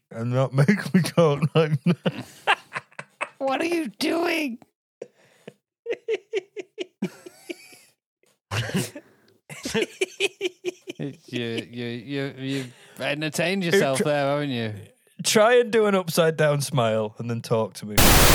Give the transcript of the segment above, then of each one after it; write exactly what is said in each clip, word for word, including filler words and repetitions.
and not make me talk like that. What are you doing? you, you, you, you've entertained yourself there, haven't you? Try and do an upside down smile and then talk to me.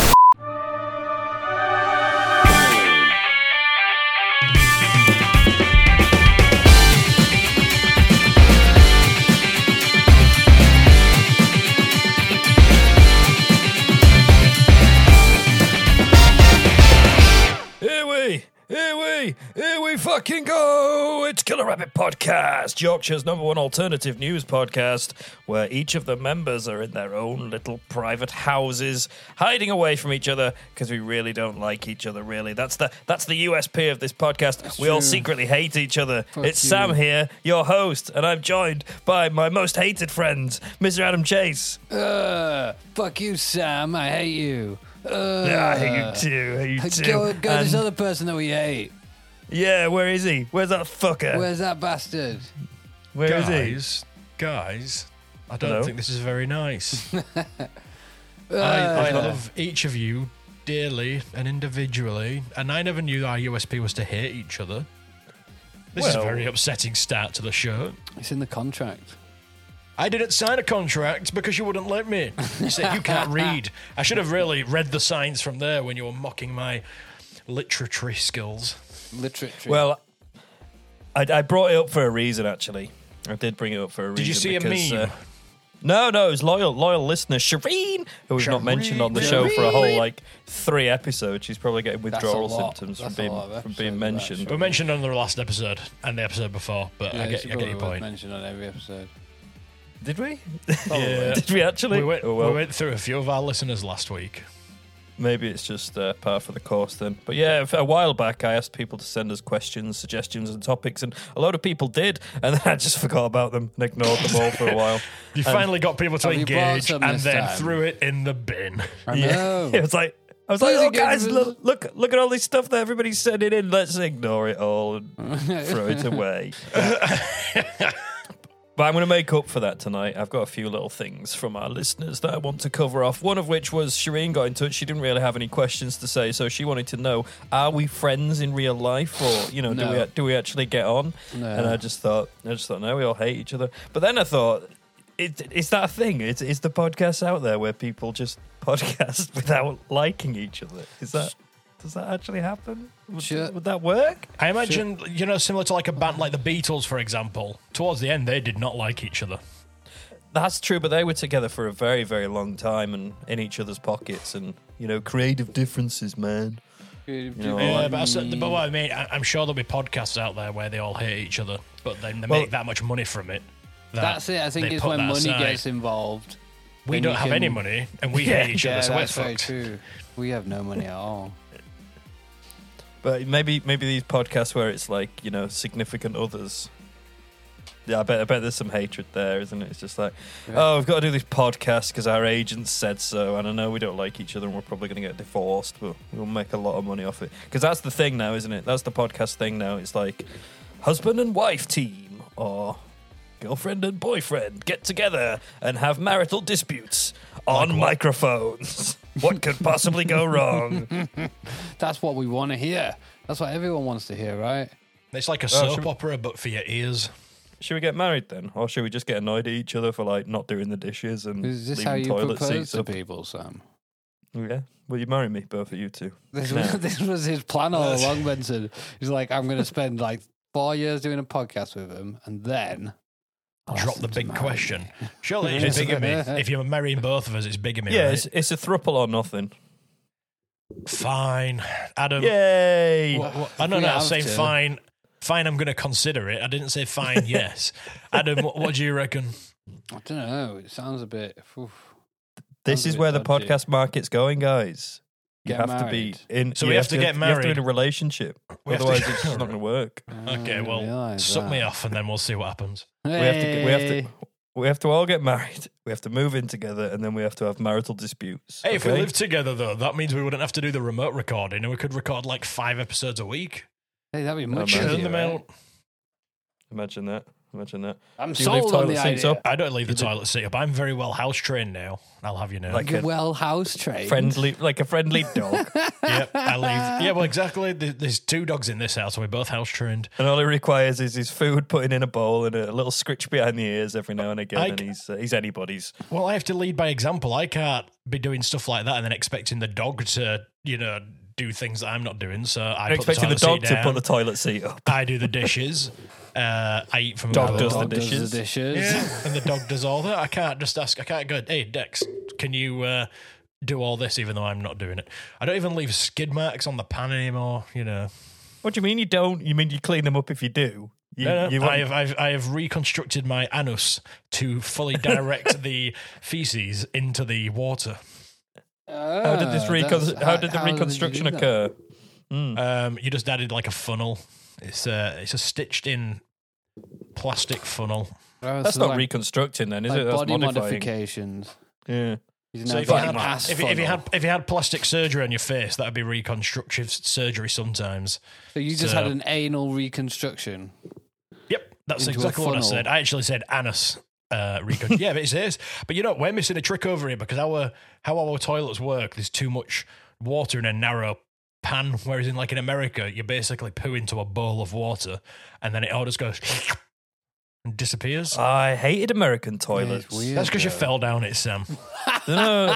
Here we, here we, here we fucking go! It's Killer Rabbit Podcast, Yorkshire's number one alternative news podcast, where each of the members are in their own little private houses, hiding away from each other because we really don't like each other. Really, that's the that's the U S P of this podcast. That's we all true. secretly hate each other. Fuck it's you. Sam here, your host, and I'm joined by my most hated friend, Mister Adam Chase. Uh, fuck you, Sam. I hate you. Uh, Yeah, I hate you too. I hate you too. Go, go And- this other person that we hate. Yeah, where is he? Where's that fucker? Where's that bastard? Where is he? guys, guys, I don't Hello? think this is very nice. I, Uh, I love each of you dearly and individually, and I never knew our U S P was to hate each other. This is a Well- very upsetting start to the show. It's in the contract. I didn't sign a contract because you wouldn't let me. You said you can't read. I should have really read the signs from there when you were mocking my literary skills. Literature. Well, I, I brought it up for a reason, actually. I did bring it up for a reason. Did you see a because, meme? Uh, no, no, it was loyal, loyal listener Shireen, who we've not mentioned on the show for a whole like three episodes. She's probably getting That's withdrawal a lot. symptoms That's from a being lot of from being episodes, mentioned. actually. We mentioned on the last episode and the episode before, but yeah, I get, it's I get your probably worth point. mentioned on every episode. Did we? Yeah. Did we actually? We went, Oh, well. we went through a few of our listeners last week. Maybe it's just uh, par for the course then. But yeah, a while back I asked people to send us questions, suggestions and topics, and a lot of people did, and then I just forgot about them and ignored them all for a while. You And- finally got people to Have you brought engage some and this then time? threw it in the bin. I Yeah, know. it was like I was Please like, oh engage guys, with look, look, look at all this stuff that everybody's sending in. Let's ignore it all and throw it away. But I'm going to make up for that tonight. I've got a few little things from our listeners that I want to cover off. One of which was Shireen got in touch. She didn't really have any questions to say, so she wanted to know: are we friends in real life, or you know, do No. we do we actually get on? No. And I just thought, I just thought, no, we all hate each other. But then I thought, it, is that a thing? Is, is the podcast out there where people just podcast without liking each other? Is that does that actually happen? Would, Sure. would that work? I imagine, you know, similar to like a band like the Beatles, for example, towards the end, they did not like each other. That's true, but they were together for a very, very long time and in each other's pockets, and you know, creative differences, man. know, Yeah, like- but, I said- but what I mean, I, I'm sure there'll be podcasts out there where they all hate each other, but then they Well- make that much money from it. that That's it. I think they it's put when that money aside. gets involved. We then don't you have can- any money, and we Yeah. hate each Yeah, other, so we're that's very fucked. true. We have no money at all. But maybe, maybe these podcasts where it's like, you know, significant others. Yeah, I bet, I bet there's some hatred there, isn't it? It's just like, Yeah. oh, we've got to do this podcast because our agent said so, and I know we don't like each other, and we're probably going to get divorced, but we'll make a lot of money off it. Because that's the thing now, isn't it? That's the podcast thing now. It's like husband and wife team, or girlfriend and boyfriend get together and have marital disputes on Like what? microphones. What could possibly go wrong? That's what we want to hear. That's what everyone wants to hear, right? It's like a Oh, soap should we- opera, but for your ears. Should we get married then, or should we just get annoyed at each other for like not doing the dishes and Is this leaving how you toilet propose seats to up? people, Sam? Yeah, will you marry me, both of you two? This, No. was, this was his plan all along, Benson. He's like, I'm going to spend like four years doing a podcast with him, and then I'll Drop ask the them to big marry question. me. Surely it's bigamy. If you're marrying both of us, it's bigamy, Yeah, right? it's, it's a thruple or nothing. Fine. Adam. Yay! What, what, I If don't we know. I'm have saying to. fine. Fine, I'm going to consider it. I didn't say fine, yes. Adam, what, what do you reckon? I don't know. It sounds a bit. Oof. This Sounds a is bit where the dodgy. podcast market's going, guys. You Get have to be married. in. So you we have to get You have to be in married. a relationship. We have to Otherwise, get- it's just not going to work. I Okay, didn't well, realise suck that. me off and then we'll see what happens. We have to. get- We have Hey. to. We have to all get married. We have to move in together, and then we have to have marital disputes. Hey, if we okay? lived together, though, that means we wouldn't have to do the remote recording and we could record like five episodes a week. Hey, that'd be much man. easier. Churn them right? out. Imagine that. Imagine that. I'm Do you leave sold on toilet the seats idea. up? I don't leave the toilet seat up. I'm very well house trained now. I'll have you know. Like You're a well house trained. friendly, like a friendly dog. Yep, I leave. Yeah, well, exactly. There- There's two dogs in this house, and we're both house trained. And all he requires is his food putting in a bowl and a little scritch behind the ears every now and again, I and c- he's uh, he's anybody's. Well, I have to lead by example. I can't be doing stuff like that and then expecting the dog to, you know, do things that I'm not doing. So I I'm put expecting the, the, toilet dog seat to put down. the toilet seat up. I do the dishes. Uh, I eat from a Dog bowl. does the Dog does dishes. the dishes. Yeah, and the dog does all that. I can't just ask. I can't go. Hey, Dex, can you uh, do all this? Even though I'm not doing it. I don't even leave skid marks on the pan anymore. You know. What do you mean you don't? You mean you clean them up if you do? You, No, no, you I have I've, I have reconstructed my anus to fully direct the feces into the water. how did this Ah, recon- that's- how did the how you reconstruction do that? occur? Um, you just added like a funnel. It's a it's a stitched in plastic funnel. Oh, That's so not like, reconstructing, then, is like it? That's body modifying. modifications. Yeah. He's So now if you, got had, an ass if, if you funnel. had if you had plastic surgery on your face, that'd be reconstructive surgery sometimes. So you just so- had an anal reconstruction. Yep, that's Into a exactly what I funnel. said. I actually said anus. Uh, recon- yeah, but it says. But you know, we're missing a trick over here because our how our toilets work. There's too much water in a narrow pan, whereas in like in America, you basically poo into a bowl of water, and then it all just goes and disappears. I hated American toilets. Yeah, it's weird. That's because you though. fell down it, Sam. No,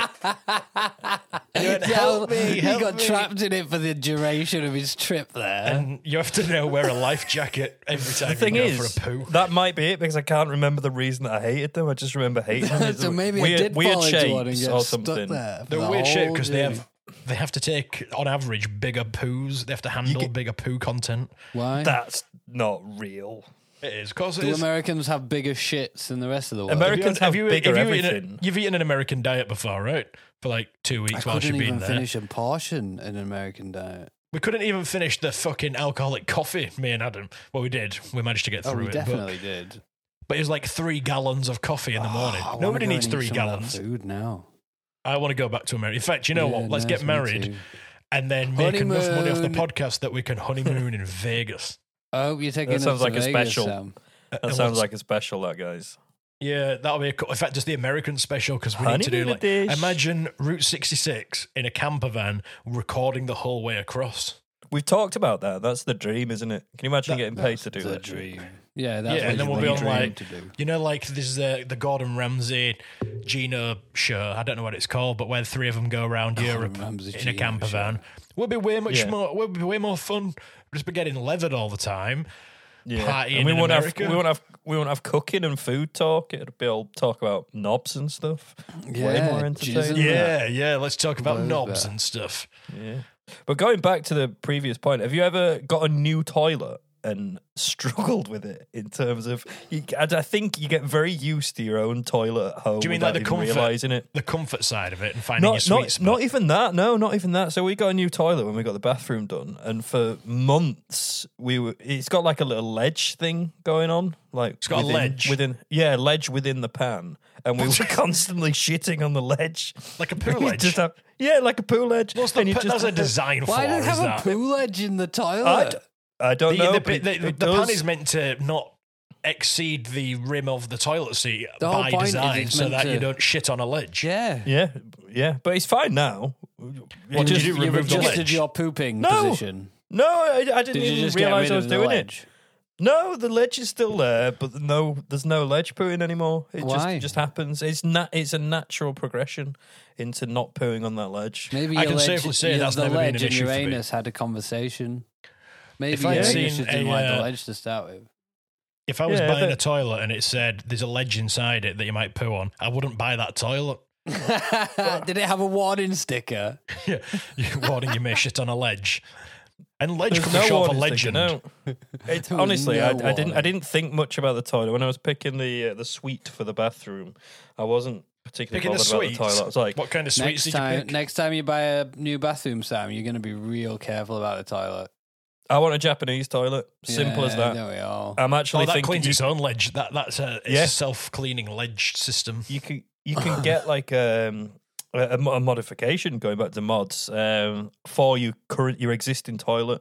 Help me, he help got me. trapped in it for the duration of his trip there. And you have to now wear a life jacket every time the thing you go is, for a poo. that might be it because I can't remember the reason that I hated them. I just remember hating them. It's so maybe weird, it did weird fall into one and shapes get or stuck something. there. for They're the weird shit whole because they journey. have they have to take on average bigger poos. They have to handle get- bigger poo content. Why? That's not real. It is, of course it Do is. Americans have bigger shits than the rest of the world? Ameri- Have you, Americans have you, bigger have you eaten everything. a, you've eaten an American diet before, right? For like two I weeks whilst couldn't you've even been there. finish a portion in an American diet. We couldn't even finish the fucking alcoholic coffee, me and Adam. Well, we did. We managed to get Oh, through we it. definitely did. But, but it was like three gallons of coffee in the morning. Oh, I wanna Nobody go needs and eat three some of that gallons. Food now. I want to go back to America. In fact, you know Yeah, what? Let's nice, get me married too. and then make enough money off the Honeymoon. podcast that we can honeymoon in Vegas. Oh, you're taking That us sounds to like a Vegas, special. Sam. That And sounds what's- like a special, that guys. Yeah, that'll be a cool. In fact, just the American special because we need to do Honeymoon like edition. imagine Route sixty-six in a camper van recording the whole way across. We've talked about that. That's the dream, isn't it? Can you imagine That- getting paid to do The that? dream. Yeah, that's Yeah, what and then you we'll be want on, your dream like- to do. You know, like there's the the Gordon Ramsay Gina show. I don't know what it's called, but where the three of them go around Europe Ramsay in a Gina camper show. van. Would be way much Yeah. more. Would be way more fun. Just be getting leathered all the time. Yeah, Partying and we in won't have America. we won't have we won't have cooking and food talk. It'll be all talk about knobs and stuff. Way Yeah, more jizz entertaining. and Yeah, yeah. Let's talk about Love knobs that. and stuff. Yeah. But going back to the previous point, have you ever got a new toilet and struggled with it in terms of? You, I I think you get very used to your own toilet at home. Do you mean without like the even comfort, realizing it? the comfort side of it and finding your Not, sweet not, spot? not even that. No, not even that. So we got a new toilet when we got the bathroom done, and for months we were. It's got like a little ledge thing going on, like It's got a within, ledge? within. Yeah, ledge within the pan, and we were constantly shitting on the ledge, Like a poo You ledge? just have- yeah, like a pool ledge. What's the and you p- just that's a have to- design flaw. Why do you is have a that? pool edge in the I, toilet? d- I don't The, know. the, but it- the, it the does. pan is meant to not exceed the rim of the toilet seat The whole by point is design it's so meant that to- you don't shit on a ledge. yeah. Yeah, yeah, but it's fine now. What did just, you do? You've Remove the adjusted ledge? your pooping No. position. No, I, I didn't Did you even just get realize rid I of was the doing ledge? it. No, the ledge is still there, but no, there's no ledge pooing anymore. It Why? just just happens. It's nat- It's a natural progression into not pooing on that ledge. Maybe I your can ledge, safely say your- that's the never been ledge an and issue for me. Uranus had a conversation. Maybe If I'd Uranus seen just didn't a, like the uh, ledge to start with. If I was Yeah, buying but- a toilet and it said there's a ledge inside it that you might poo on, I wouldn't buy that toilet. Did it have a warning sticker? Yeah, you're warning you may shit on a ledge. And ledge There's could no be short for warning sticker, legend. no. It, There was honestly, no I, I didn't. I warning. didn't think much about the toilet when I was picking the uh, the suite for the bathroom. I wasn't particularly Picking the bothered about the sweets. toilet. I was like, What kind of sweets Next did you time, pick? next time you buy a new bathroom, Sam, you're going to be real careful about the toilet. I want a Japanese toilet. Simple as Yeah, that. There we are. I'm Oh, actually that thinking cleans you, its own ledge. That that's a, it's Yeah. a self-cleaning ledge system. you can you can get like um, a, a mo- a modification going back to mods um, for your current your existing toilet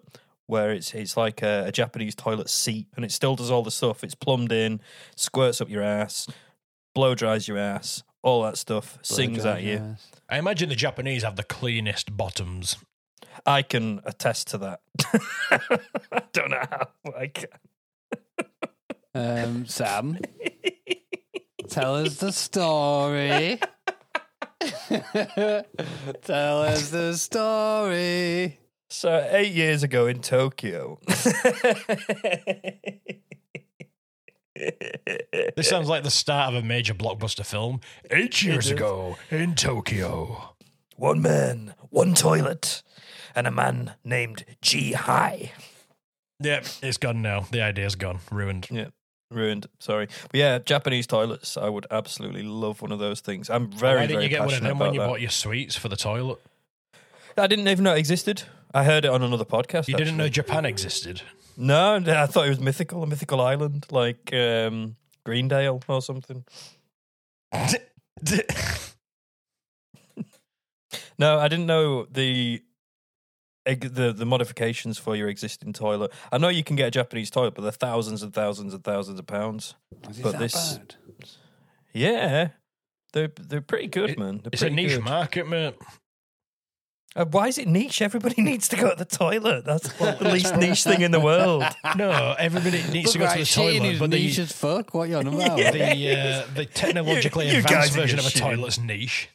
where it's it's like a, a Japanese toilet seat, and it still does all the stuff. It's plumbed in, squirts up your ass, blow dries your ass, all that stuff, sings at you. I imagine the Japanese have the cleanest bottoms. I can attest to that. I don't know how I can. Um, Sam, tell us the story. Tell us the story. So eight years ago in Tokyo. This sounds like the start of a major blockbuster film. Eight years ago in Tokyo. One man, one toilet, and a man named G High. Yep, it's gone now. The idea's gone. Ruined. Yeah, ruined. Sorry. But yeah, Japanese toilets. I would absolutely love one of those things. I'm very, Why didn't very you get one of passionate them when about you that. bought your sweets for the toilet? I didn't even know it existed. I heard it on another podcast. You actually. didn't know Japan existed? No, I thought it was mythical, a mythical island like um, Greendale or something. No, I didn't know the the the modifications for your existing toilet. I know you can get a Japanese toilet, but they're thousands and thousands and thousands of pounds. Is it But that this- bad? Yeah, they're they're pretty good, It- man. They're It's a pretty niche good. market, mate. Uh, why is it niche? Everybody needs to go to the toilet. That's the least niche thing in the world. No, everybody needs to Look, go to right, the shitting toilet, is but niche the, as fuck. What are you on about? Yeah. the, uh, the technologically You- you advanced guys are version of a just shitting. toilet's niche.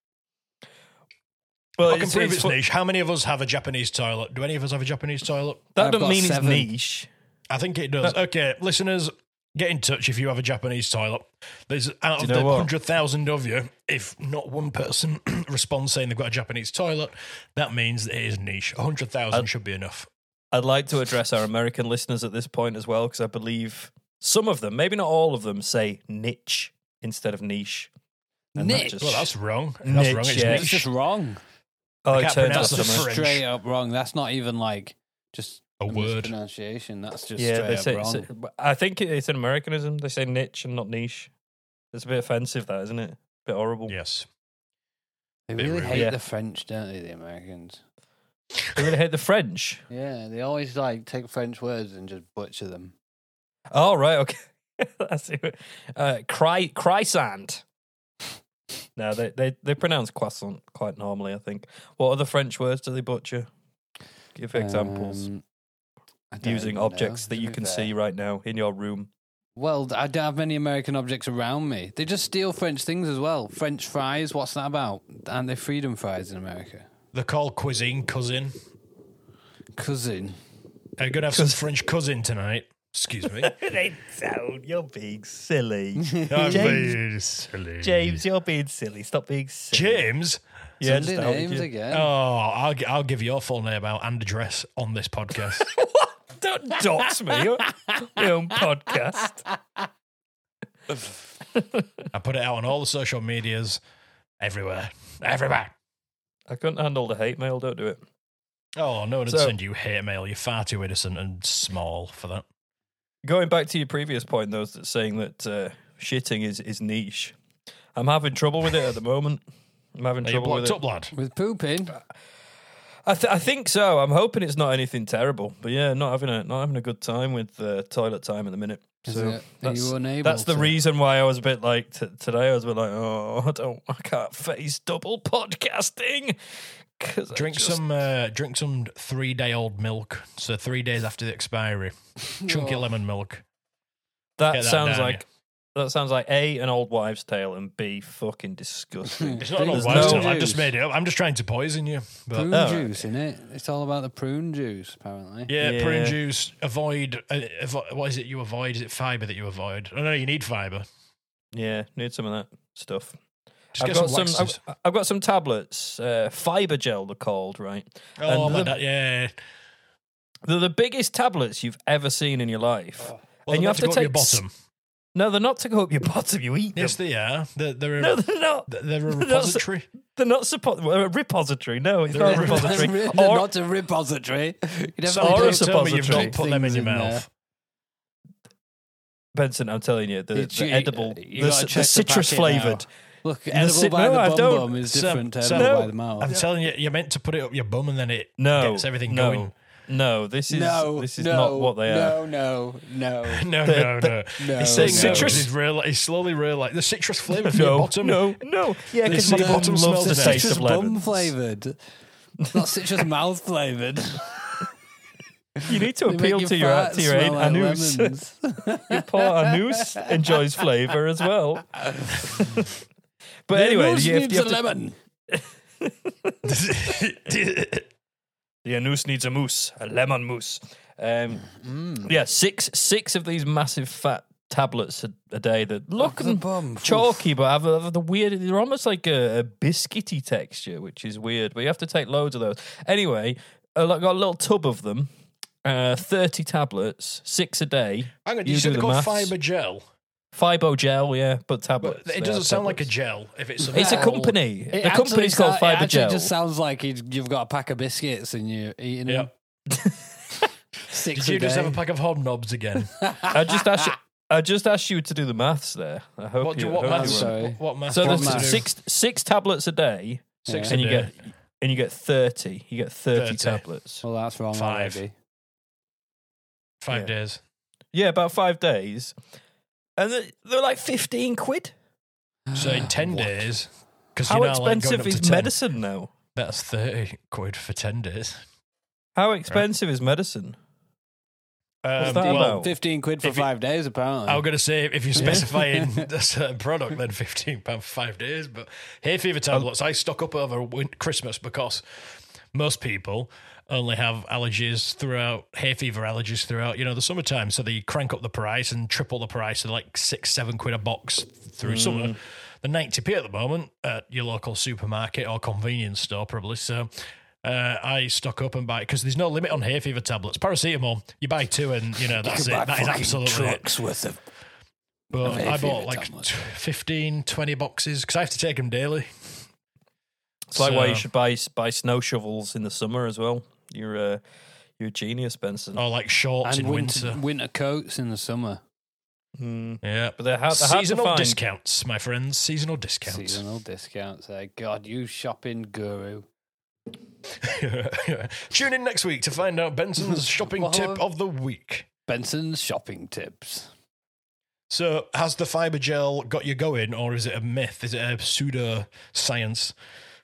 Well, I can it's, prove it's it's fu- niche. How many of us have a Japanese toilet? Do any of us have a Japanese toilet? That I've doesn't got mean seven. it's niche. I think it does. Okay, listeners, get in touch if you have a Japanese toilet. There's out Do of you know the what? one hundred thousand of you, if not one person responds saying they've got a Japanese toilet, that means that it is niche. one hundred thousand should be enough. I'd like to address our American listeners at this point as well, because I believe some of them, maybe not all of them, say niche instead of niche. And that Niche? just- Well, that's wrong. That's Niche, wrong. It's yeah. It's niche. just wrong. oh, I it can't turns pronounce out the so much. French. Straight up wrong. That's not even like just A word. pronunciation. That's just Yeah, straight they up say. wrong. say- I think it's an Americanism. They say niche and not niche. It's a bit offensive, that isn't it? A bit horrible. Yes. They bit really rude. hate Yeah. the French, don't they? The Americans. They really hate the French. Yeah, they always like take French words and just butcher them. Oh, right, okay. That's it. Uh, cry, croissant. No, they, they, they pronounce croissant quite normally, I think. What other French words do they butcher? Give examples. Um, I don't Using even objects know, that to you be can fair. see right now in your room. Well, I don't have many American objects around me. They just steal French things as well. French fries, what's that about? Aren't they freedom fries in America? They're called cuisine cousin. Cousin. Are you going to have some French cousin tonight? Excuse me. It ain't sound. You're being silly. I'm James- being silly. James, you're being silly. Stop being silly. James? Yeah, Sunday just outed names you. again. Oh, I'll, gi- I'll give your full name out and address on this podcast. Don't dox me. You're my own podcast. I put it out on all the social medias, everywhere. Everywhere. I couldn't handle the hate mail. Don't do it. Oh, no one would So- send you hate mail. You're far too innocent and small for that. Going back to your previous point, though, that saying that uh, shitting is, is niche. I'm having trouble with it at the moment. I'm having Are you trouble with blocked it. up, lad? With pooping. I, th- I think so. I'm hoping it's not anything terrible, but yeah, not having a not having a good time with uh, toilet time at the minute. Is So it? Are that's, you unable that's the to? reason why I was a bit like t- today. I was a bit like, oh, I don't, I can't face double podcasting. 'Cause I Drink just- some uh, drink some three day old milk. So three days after the expiry. Chunky lemon milk. That, Get that sounds down, like that sounds like A, an old wives' tale, and B, fucking disgusting. It's not an There's old wives' no tale. I've just juice. made it up. I'm just trying to poison you. But Prune Oh, juice, in it? It's all about the prune juice, apparently. yeah, Yeah. prune juice. Avoid. Uh, avo- what is it you avoid? Is it fibre that you avoid? Oh no, you need fibre. Yeah, need some of that stuff. Just I've get got some some. laxatives. I've, I've got some tablets. Uh, fiber gel, they're called, right? Oh, and my the- dad, yeah. They're the biggest tablets you've ever seen in your life. Well, and you they're have to go up your take s- bottom. No, they're not to go up your bottom. You eat them. Yes, they are. They're, they're, a, No, they're not. they're a not- repository. They're not supposed. A repository. No, it's They're not a a repository. They're or, not a repository. You So Or a don't tell me you've suppository. not put them in your Things in mouth. Benson, I'm telling you, the, It's- the you- edible, you the, gotta the check the citrus packet flavored. Look, The edible si- by no, the I bum don't. bum is Sam- different to Sam- edible No. by the mouth. I'm telling you, you're meant to put it up your bum and then it No, gets everything no, going. No, this is no, this is no, not what they no, are. No, no, no, The- no, no. no. He's saying Citrus- citrus. He's, real, he's slowly realising the citrus flavour for your No, bottom. no, no. Yeah, They because say my bottom bottom loves smells the of taste citrus of bum lemons. flavoured. Not citrus mouth flavoured. You need to They make appeal your to your farts to your smell like anus. lemons. Your poor anus enjoys flavour as well. But The anyway, anus you have, needs you a have to, lemon. the anus needs a mousse, a lemon mousse. Um, Yeah, six six of these massive fat tablets a, a day that look the bum. chalky, but have, a, have the weird. They're almost like a, a biscuity texture, which is weird. But you have to take loads of those. Anyway, I got a little tub of them. Uh, thirty tablets, six a day. Hang on, You you said do they're the called maths. fiber gel. Fibo gel, yeah, but tablets. But it they doesn't are sound like a tablets. gel. If it's a It's a Well, company. It The actually company's called sa- Fiber It actually Gel. just sounds like you- you've got a pack of biscuits and you're eating Yeah. them. Six Did you a just day. have a pack of hobnobs again? I just asked you. I just asked you to do the maths there. I hope What do you. what hope you maths? were- sorry. What maths? So do you there's want me to do? six six tablets a day, Six and a you day. get and you get thirty. You get thirty, thirty. tablets. Well, that's wrong Five. already. Five Yeah. days. Yeah, about five days, and they're, they're like fifteen quid. So in ten days, because How you know, like going expensive up is to ten, medicine now? That's thirty quid for ten days. How expensive is medicine? What's Um, that well, about? Fifteen quid for If you- five days, apparently. I'm going to say if you're specifying a certain product, then fifteen pounds for five days. But hay fever tablets, I stock up over win- Christmas because most people only have allergies throughout, hay fever allergies throughout, you know, the summertime. So they crank up the price and triple the price to like six, seven quid a box through summer. The ninety p at the moment at your local supermarket or convenience store, probably. So uh, I stock up and buy because there's no limit on hay fever tablets. Paracetamol, you buy two and, you know, that's it. That is absolutely it. trucks worth of. But of hay I fever bought like tablets. fifteen, twenty boxes because I have to take them daily. It's like why you So- should buy buy snow shovels in the summer as well. You're uh, you're a genius, Benson. Or like shorts And in winter, winter. winter coats in the summer. Mm. Yeah. But they're, hard, they're hard to Seasonal find. discounts, my friends. Seasonal discounts. Seasonal discounts. Eh? God, you shopping guru. Tune in next week to find out Benson's shopping What? tip of the week. Benson's shopping tips. So, has the fiber gel got you going, or is it a myth? Is it a pseudo science?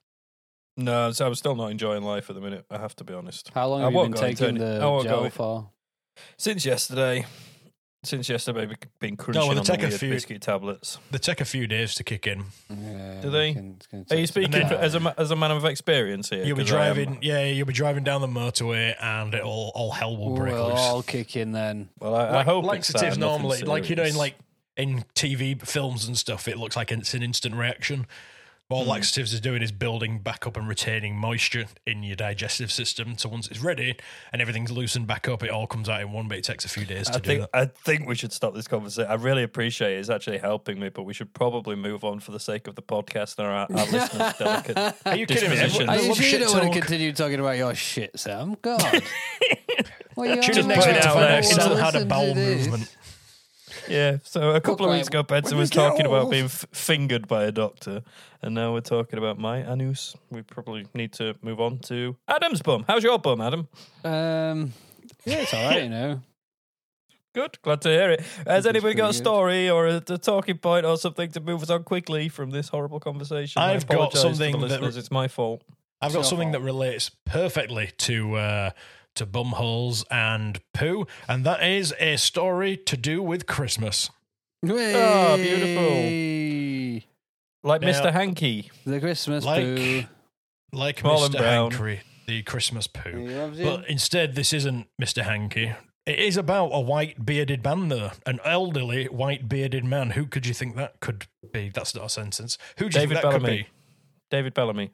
No, so I'm still not enjoying life at the minute. I have to be honest. How long I have you won't been go into taking any- I the won't go gel in- for? Since yesterday, since yesterday, we've been crunching well, they on the take a weird few- biscuit tablets. They take a few days to kick in. Yeah, Do they? it's gonna- it's gonna Are you take some speaking then- for, time. as a ma- as a man of experience here? You'll be 'Cause I am- driving, yeah, you'll be driving down the motorway, and it'll all hell will break We'll loose. all kick in then. Well, I, I Like, hope it's laxatives that, nothing normally, like you know, in serious. like in T V films and stuff, it looks like it's an instant reaction. All Hmm. laxatives is doing is building back up and retaining moisture in your digestive system. So once it's ready and everything's loosened back up, it all comes out in one, but it takes a few days to I do think that. I think we should stop this conversation. I really appreciate it. It's actually helping me, but we should probably move on for the sake of the podcast and our, our listeners' delicate. Are you kidding me? dispositions. Are I you love sure you shit don't want to talk. continue talking about your shit, Sam? God. Well, you Tune in are next put week it to out find there. out Sal Listen had a to bowel this. movement. Yeah, so a couple of like, weeks ago, Benson when was we get talking about old. being f- fingered by a doctor, and now we're talking about my anus. We probably need to move on to Adam's bum. How's your bum, Adam? Um, yeah, it's all right, you know. Good, glad to hear it. Has It's anybody got a pretty good. story or a, a talking point or something to move us on quickly from this horrible conversation? I I've got apologise something to the that- listeners. It's my fault. I've got your something fault. that relates perfectly to uh, to bum holes and poo, and that is a story to do with Christmas. Oh, beautiful. Hey. Like Now- Mister Hanky. The Christmas Like- poo. Like Small and Mister brown. Hankery, the Christmas poo. He loves But you. instead, this isn't Mister Hanky. It is about a white bearded man, though. An elderly white bearded man. Who could you think that could be? That's not a sentence. Who do you David think that could Bellamy. be? David Bellamy.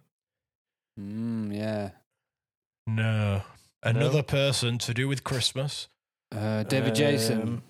Mm, yeah. No. Another person to do with Christmas. Uh, David Jason. Um,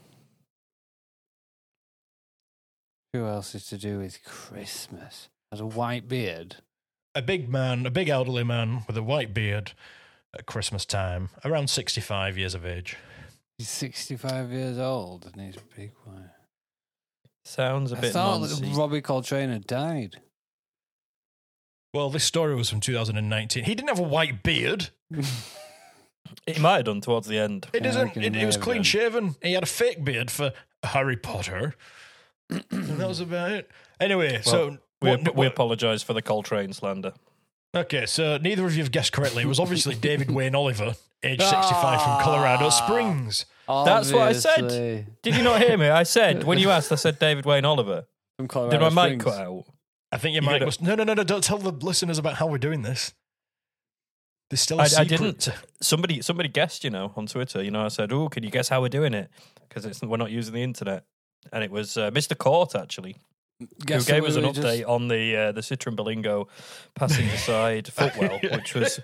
Who else is to do with Christmas? Has a white beard. A big man, a big elderly man with a white beard at Christmas time, around sixty-five years of age. He's sixty-five years old and he's big white. Sounds a I bit thought that nonsense. Robbie Coltrane had died. Well, this story was from two thousand nineteen. He didn't have a white beard. He might have done towards the end. It Yeah, I isn't. reckon It, he it may was have clean done. shaven. He had a fake beard for Harry Potter. And that was about it. Anyway, so We, what- we what- apologise for the Coltrane slander. okay, so neither of you have guessed correctly. It was obviously David Wayne Oliver, age sixty-five from Colorado Springs. That's what I said. Obviously. Did you not hear me? I said, when you asked, I said David Wayne Oliver. From Did Colorado my mic Springs. cut out? I think your You mic gotta- must. No, no, no, no! Don't tell the listeners about how we're doing this. There's still a I, I secret. didn't. Somebody somebody guessed, you know, on Twitter. You know, I said, oh, can you guess how we're doing it? Because we're not using the internet. And it was uh, Mister Court, actually, Guess who gave who us an we update just- on the uh, the Citroen Berlingo passenger side footwell, which was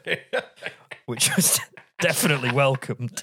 which was definitely welcomed.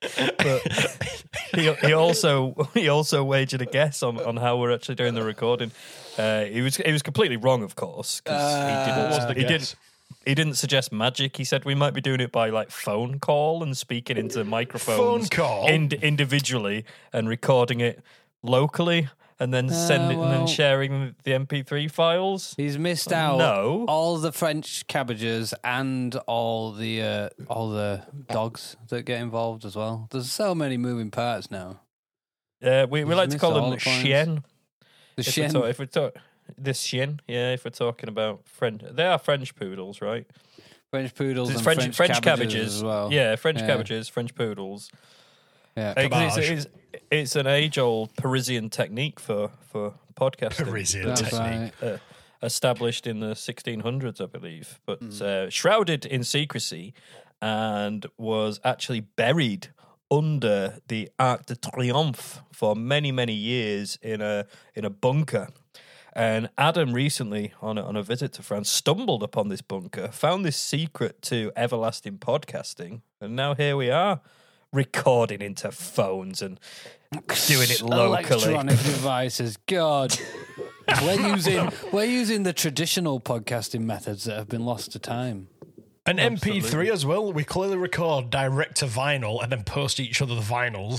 But he, he also he also wagered a guess on, on how we're actually doing the recording. Uh, he was he was completely wrong, of course, because Uh, he didn't. What was the he guess? didn't. He didn't suggest magic. He said we might be doing it by like phone call and speaking into microphones Phone call? ind- individually and recording it locally and then sending and well- then sharing the M P three files. He's missed out No. all the French cabbages and all the uh, all the dogs that get involved as well. There's so many moving parts now. Uh, we we He's like to missed call all them the points. chien. The If we're, Shen, talk, if we're talk, this chien, yeah. If we're talking about French, they are French poodles, right? French poodles It's and French French, French cabbages, cabbages as well. Yeah, French Yeah. cabbages, French poodles. Yeah. Uh, 'cause It's, Cabbage. it's, it's an age-old Parisian technique for for podcasting. Parisian That's technique. right. uh, established in the sixteen hundreds, I believe, but Hmm. uh, shrouded in secrecy and was actually buried under the Arc de Triomphe for many, many years in a in a bunker. And Adam recently, on a, on a visit to France, stumbled upon this bunker, found this secret to everlasting podcasting, and now here we are, recording into phones and doing it locally. Electronic devices. God. We're using we're using the traditional podcasting methods that have been lost to time. An M P three as well. We clearly record direct to vinyl and then post each other the vinyls.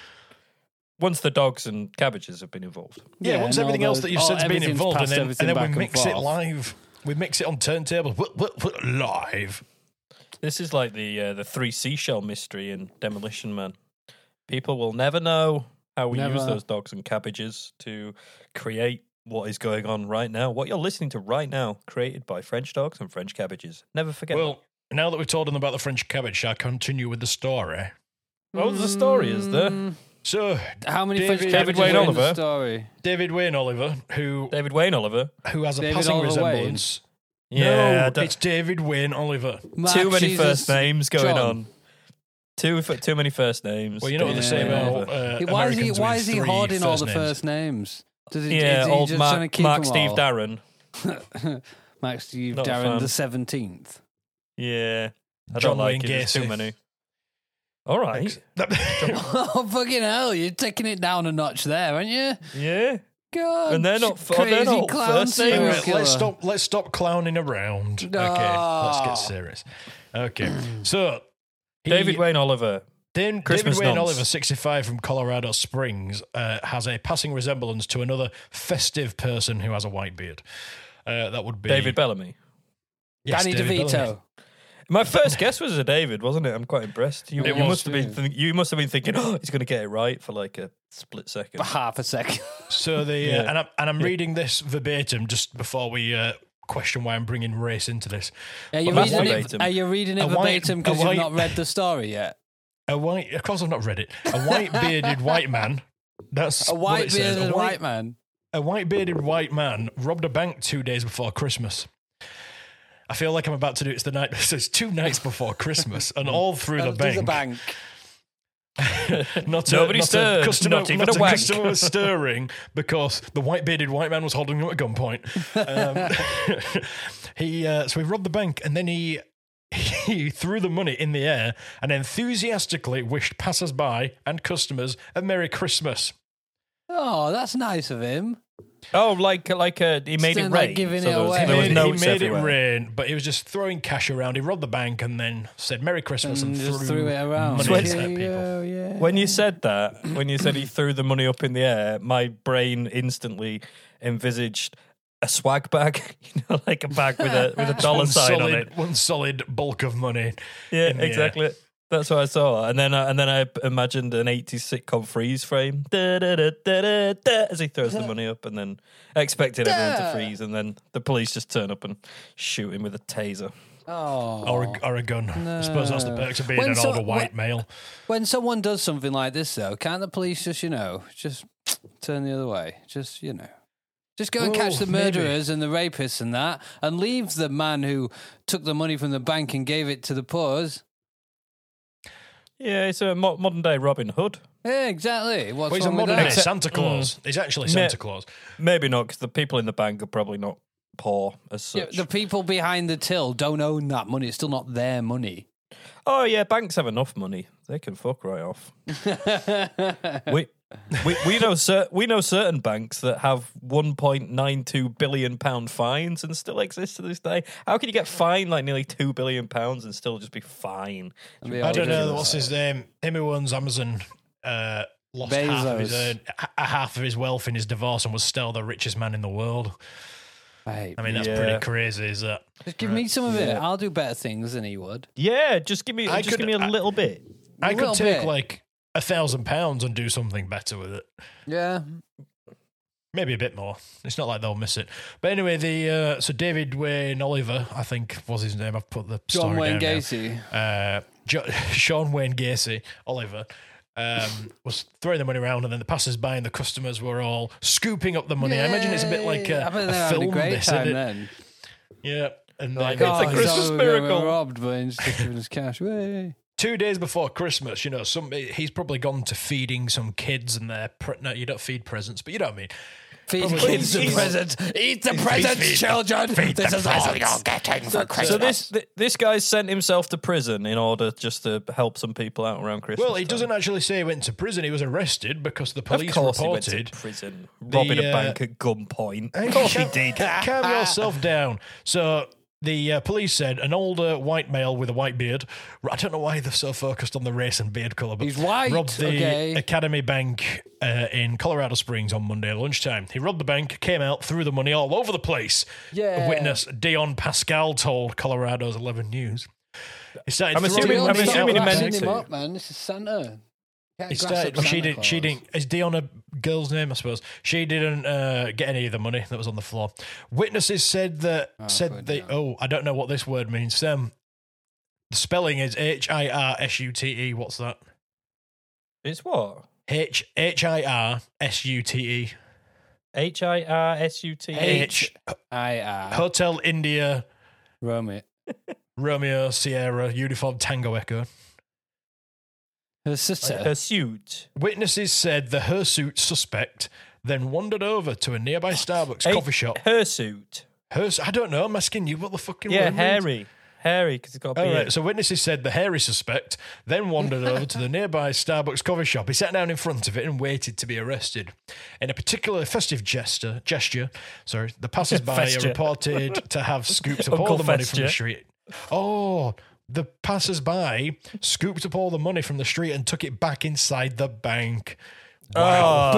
Once the dogs and cabbages have been involved. Yeah, Yeah, once and everything all else the- that you've all- said's been everything's involved, and passed then, everything and then back we and mix it forth. live. We mix it on turntables wh- wh- wh- live. This is like the uh, the three seashell mystery in Demolition Man. People will never know how we use Never. those dogs and cabbages to create what is going on right now. What you're listening to right now, created by French dogs and French cabbages. Never forget. Well, now that we've told them about the French cabbage, shall I continue with the story? that. What was the story? Is there So, How many David- French David cabbages Wayne are in the Oliver. story? David Wayne Oliver, who David Wayne Oliver? who has a David passing Oliver resemblance. Yeah, I no, don't- it's David Wayne Oliver. Mark too many Jesus first names going John. on. Too f- too many first names. Well, you know what they say Yeah. about uh, Hey, why is he Americans why with is he three hoarding all first the names. first names? Does he, Yeah, is he old just trying to Mark, keep Mark them Steve all? Darren. Mark Steve Not a Darren fan. the seventeenth. Yeah, I John don't like Wayne it. There's too Gacy. many. All right. Oh fucking hell! You're taking it down a notch there, aren't you? Yeah. God, And they're not- crazy they're not clown first serial names. Right, killer. let's stop. Let's stop clowning around. Okay, let's get serious. Okay, so he- David Wayne Oliver. Dan- Christmas David Wayne nonce. Oliver, sixty-five from Colorado Springs, uh, has a passing resemblance to another festive person who has a white beard. Uh, that would be David Bellamy. Yes, Danny David DeVito. Bellamy. My first guess was a David, wasn't it? I'm quite impressed. You, It you was must have been. Th- you must have been thinking, "Oh, he's going to get it right" for like a split second. Half a second. So the Yeah. uh, and I'm, and I'm reading this verbatim just before we uh, question why I'm bringing race into this. Are you Well, reading that's it? verbatim. Are you reading it A white- verbatim because a you've white- not read the story yet? A white, of course, I've not read it. A white bearded white man. That's A what white it says. bearded A white man. A white bearded white man robbed a bank two days before Christmas. I feel like I'm about to do it's the night. So it's two nights before Christmas, and all through the Uh, there's bank. a bank. Not Nobody a, not stirred, A customer, not even not a wank. customer was stirring because the white bearded white man was holding him at gunpoint. Um, he uh, so he robbed the bank, and then he he threw the money in the air and enthusiastically wished passers-by and customers a Merry Christmas. Oh, that's nice of him. Oh, like like uh, he made it Instead of, rain. like, giving so it there was, away. there was He made, notes he made it everywhere. rain, but he was just throwing cash around. He robbed the bank and then said Merry Christmas and, And just threw, threw it around. money Sweat- at Here you people. go, yeah. When you said that, when you said he threw the money up in the air, my brain instantly envisaged a swag bag, you know, like a bag with a with a dollar one sign solid, on it. One solid bulk of money. Yeah, in the air. exactly. That's what I saw, and then I, and then I imagined an eighties sitcom freeze frame da, da, da, da, da, da, as he throws the money up, and then I expected everyone to freeze, and then the police just turn up and shoot him with a taser. Oh, Or a, or a gun. No. I suppose that's the perks of being When an so- older white when- male. when someone does something like this, though, can't the police just, you know, just turn the other way? Just, you know, just go and Whoa, catch the maybe. murderers and the rapists and that, and leave the man who took the money from the bank and gave it to the poors. Yeah, it's a mo- modern day Robin Hood. Yeah, exactly. What's Well, he's a wrong with modern day that? Santa Claus. He's actually Santa Claus. Maybe not, because the people in the bank are probably not poor as Yeah, such. the people behind the till don't own that money. It's still not their money. Oh yeah, banks have enough money; they can fuck right off. we, we we know cer- we know certain banks that have one point nine two billion pound fines and still exist to this day. How can you get fined like nearly two billion pounds and still just be fine? And be I all don't know. ridiculous. What's his name? Him who owns Amazon uh, lost half of, his, Bezos. uh, h- half of his wealth in his divorce and was still the richest man in the world. Right. I mean, that's Yeah. pretty crazy, is that? Just give me some of it. Yeah. I'll do better things than he would. Yeah, just give me I just could- give me a I- little bit. I little could take bit. like a thousand pounds and do something better with it. Yeah. Maybe a bit more. It's not like they'll miss it. But anyway, the uh, so David Wayne Oliver, I think was his name. I've put the John story Wayne down now. Gacy. uh, jo- Sean Wayne Gacy, Oliver, um, was throwing the money around, and then the passers-by and the customers were all scooping up the money. I imagine it's a bit like a, I bet a they're having film. a great this, time isn't it? then. Yeah, and Like, then it's a he's Christmas all- we were miracle. robbed, but he's just giving us cash. Way. two days before Christmas, you know, some he's probably gone to feeding some kids, and they're pre- no, you don't feed presents, but you know what I mean. Feed Probably kids the he's- presents. Eat the presents, feed- children. feed This the is all presents. you're getting for Christmas. So this th- this guy sent himself to prison in order just to help some people out around Christmas. Well, he time. doesn't actually say he went to prison. He was arrested because the Of police course, he went reported. to prison, the, robbing a uh, bank at gunpoint. Hey, Of course, he calm- did. Calm yourself down. So the uh, police said an older white male with a white beard. I don't know why they're so focused on the race and beard color, but He's white, robbed the okay. Academy Bank uh, in Colorado Springs on Monday lunchtime. He robbed the bank, came out, threw the money all over the place. Yeah. A witness Dion Pascal told Colorado's eleven News. He started I'm throwing assuming- the I'm money assuming he out meant the him bank. to. up, man. This is Santa. Can't He grass started, up she Santa didn't. She Claus. didn't. Is Dion a girl's name? I suppose she didn't uh, get any of the money that was on the floor. Witnesses said that Oh, said good, they. yeah. Oh, I don't know what this word means. Um, the spelling is H I R S U T E. What's that? It's what? H H I R S U T E. H I R S U T H I uh, Hotel India Romeo. Romeo Sierra Uniform Tango Echo. Her sister. Her suit. Witnesses said the hirsute suspect then wandered over to a nearby Starbucks Hey, coffee shop. Her suit. Hers, I don't know. I'm asking you what the fucking Yeah, word means. hairy. Hairy, because he's got a All beard. right, so witnesses said the hairy suspect then wandered over to the nearby Starbucks coffee shop. He sat down in front of it and waited to be arrested. In a particularly festive gesture, gesture sorry, the passers-by are Festure. reported to have scooped up Uncle all the money from the Festure. street. Oh, the passers-by scooped up all the money from the street and took it back inside the bank. Wow.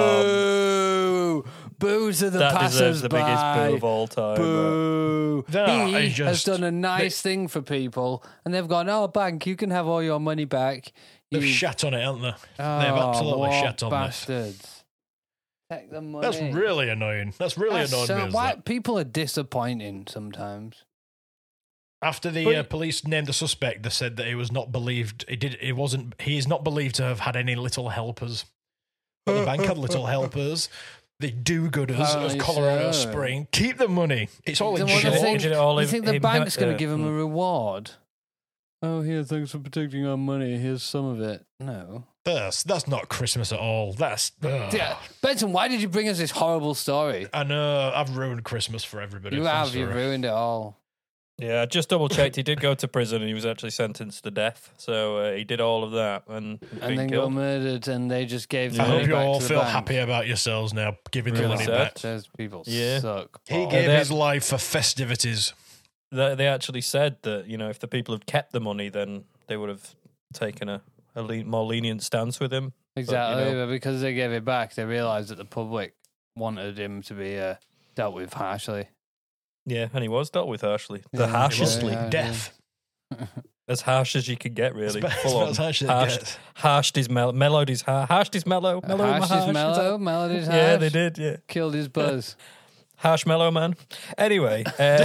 Boo! Boo to the that passers deserves the biggest boo of all time. right? Boo! No, he I has just- done a nice thing for people, and they've gone, "Oh, bank, you can have all your money back." They've You- shat on it, haven't they? Oh, They've absolutely what shat on this. bastards. Take the money. That's really annoying. That's really That's annoying so- me. as why that. people are disappointing sometimes. After the But- uh, police named the suspect, they said that he was not believed. He did. It wasn't. He is not believed to have had any little helpers. But the bank had little helpers. The do-gooders Apparently of Colorado so. Spring keep the money. It's all Then in what do you Shit. short. think? Did it all You in- think the in- bank's going to uh, give him a mm. reward? Oh, here, thanks for protecting our money. Here's some of it. No. That's that's not Christmas at all. That's ugh. Yeah. Benson, why did you bring us this horrible story? I know I've ruined Christmas for everybody. You I'm have. You sorry. ruined it all. Yeah, I just double checked. He did go to prison and he was actually sentenced to death. So uh, he did all of that and, And being then got killed. murdered, and they just gave the I money hope you back all to the feel bank. happy about yourselves now, giving the Really money sad. back. Those people Yeah. suck. He balls. gave they- his life for festivities. They, they actually said that, you know, if the people had kept the money, then they would have taken a, a le- more lenient stance with him. Exactly, But, but, you know- because they gave it back, they realised that the public wanted him to be uh, dealt with harshly. Yeah, and he was dealt with harshly. The Yeah, harshestly. yeah. Death. as harsh as you can get, really. It's about- Full it's on. about as harsh as it Harshed, gets. harshed is mel- mellowed is har- harshed is mellow. Mellow Harsh harsh, is mellow, that- melody's harsh. Yeah, they did. Yeah, Killed his buzz. harsh mellow man. Anyway, uh,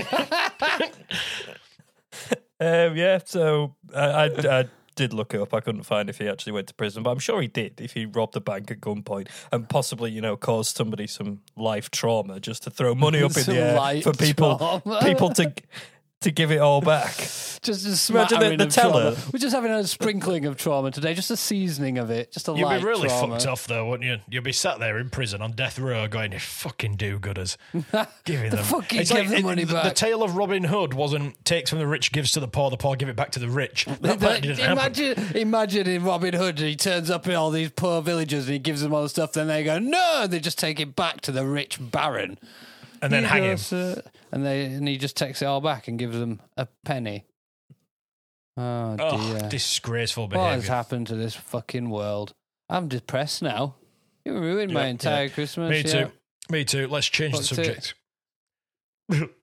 um, yeah. So I, I, I did look it up. I couldn't find if he actually went to prison, but I'm sure he did. If he robbed a bank at gunpoint and possibly, you know, caused somebody some life trauma just to throw money up in Some the air life for people, trauma. people to to give it all back. Just a Imagine the- smattering the of teller. trauma. We're just having a sprinkling of trauma today, just a seasoning of it, just a You'd light be really trauma. fucked off, though, wouldn't you? You'd be sat there in prison on death row going, you fucking do-gooders. Giving The them. fucking It's give like the it- money the, back. The tale of Robin Hood wasn't takes from the rich, gives to the poor, the poor give it back to the rich. That part didn't happen. imagine, imagine in Robin Hood, he turns up in all these poor villagers and he gives them all the stuff. Then they go, no, they just take it back to the rich baron, And then He hang him. goes, uh, and they and he just takes it all back and gives them a penny. Oh dear! Oh, disgraceful what has behaviour. happened to this fucking world? I'm depressed now. You ruined my Yeah, entire yeah. Christmas. Me yeah. too. Me too. Let's change What's the it? subject.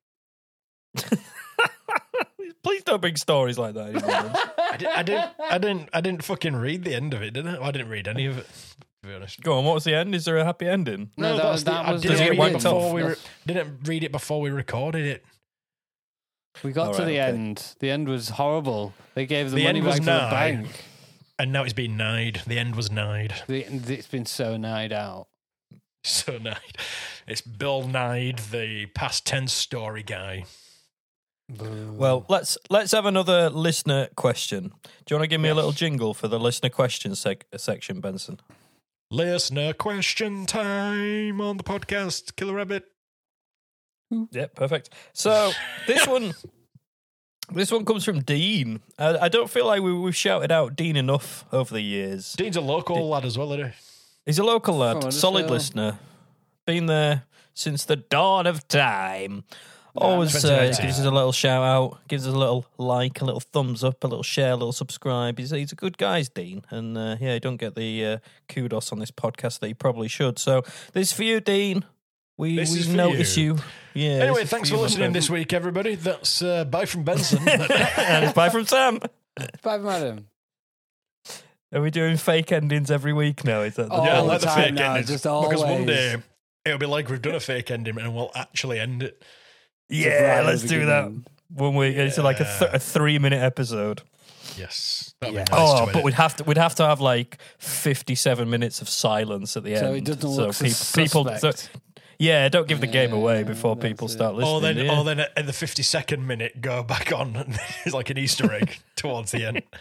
Please don't bring stories like that anymore. I, di- I didn't. I didn't. I didn't fucking read the end of it, did I? I didn't read any of it. To be honest. Go on, what was the end? Is there a happy ending? No, that- that's the- that I was didn't the read it end. before we re- That's- didn't read it before we recorded it. We got All to right, the okay. end. The end was horrible. They gave the, The money end back was to the nigh. bank. And now it's been nighed. The end was nighed. The, it's been so night out. So nighed. It's Bill Nighed, the past tense story guy. Well, let's let's have another listener question. Do you want to give me a little jingle for the listener question sec- section, Benson? Listener question time on the podcast, Killer Rabbit. Yeah, perfect. So this one, this one comes from Dean. I, I don't feel like we, we've shouted out Dean enough over the years. Dean's a local lad as well, isn't he? He's a local lad, From solid Huddersfield. listener, been there since the dawn of time. Always uh, twenty nineteen. gives us a little shout out, gives us a little like, a little thumbs up, a little share, a little subscribe. He's, he's a good guy, Dean. And uh, yeah, he don't get the uh, kudos on this podcast that he probably should. So this is for you, Dean. We, This we is for notice you. you. Yeah. Anyway, this is thanks you, for my listening friend. this week, everybody. That's uh, bye from Benson. And it's bye from Sam. Bye, madam. Are we doing fake endings every week now? Is that the All yeah, I the like the time fake now, endings. just Because one always. day it'll be like we've done a fake ending and we'll actually end it. Yeah, right at let's the do that. beginning. When we it's like a, th- a three minute episode. Yes. That'd Yeah. be nice Oh, to but edit. we'd have to we'd have to have like fifty seven minutes of silence at the end. So it doesn't look peop- sus- people. suspect. So, yeah, don't give the game away Yeah, before that's people it. start listening. Or then, yeah. or then at the fifty-second minute, go back on. And it's like an Easter egg towards the end.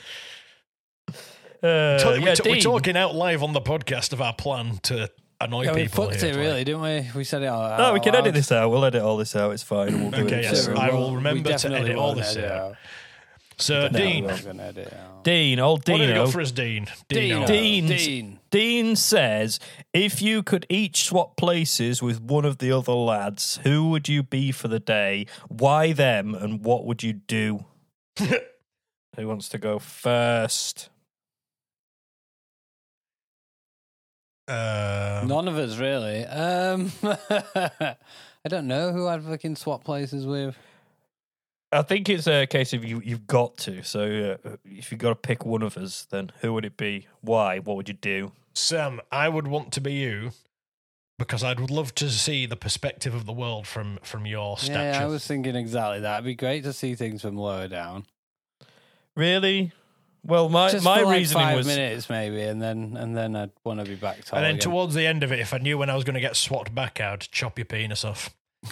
Uh, So yeah, we're, t- we're Dean. talking out live on the podcast of our plan to annoy Yeah, we people. fucked here, it, like- really, didn't we? We said it all out No, we can loud. edit this out. We'll edit all this out. It's fine. We'll do Okay, it. yes, So, I Well, will we remember to definitely edit all won't this edit out. out. So, No, Dean, We're what gonna edit it out. Dean, old do you Dino. got for us, Dean? Dino. Dean's- Dean. Dean says, if you could each swap places with one of the other lads, who would you be for the day? Why them? And what would you do? Who wants to go first? Um, None of us, really. Um, I don't know who I'd fucking swap places with. I think it's a case of you, you've got to. So uh, if you've got to pick one of us, then who would it be? Why? What would you do? Sam, I would want to be you because I would love to see the perspective of the world from, from your stature. Yeah, I was thinking exactly that. It'd be great to see things from lower down. Really? Well, my, Just my for like reasoning five was... minutes, maybe, and then and then I'd want to be back tall and then again. towards the end of it, if I knew when I was going to get swapped back, I'd chop your penis off.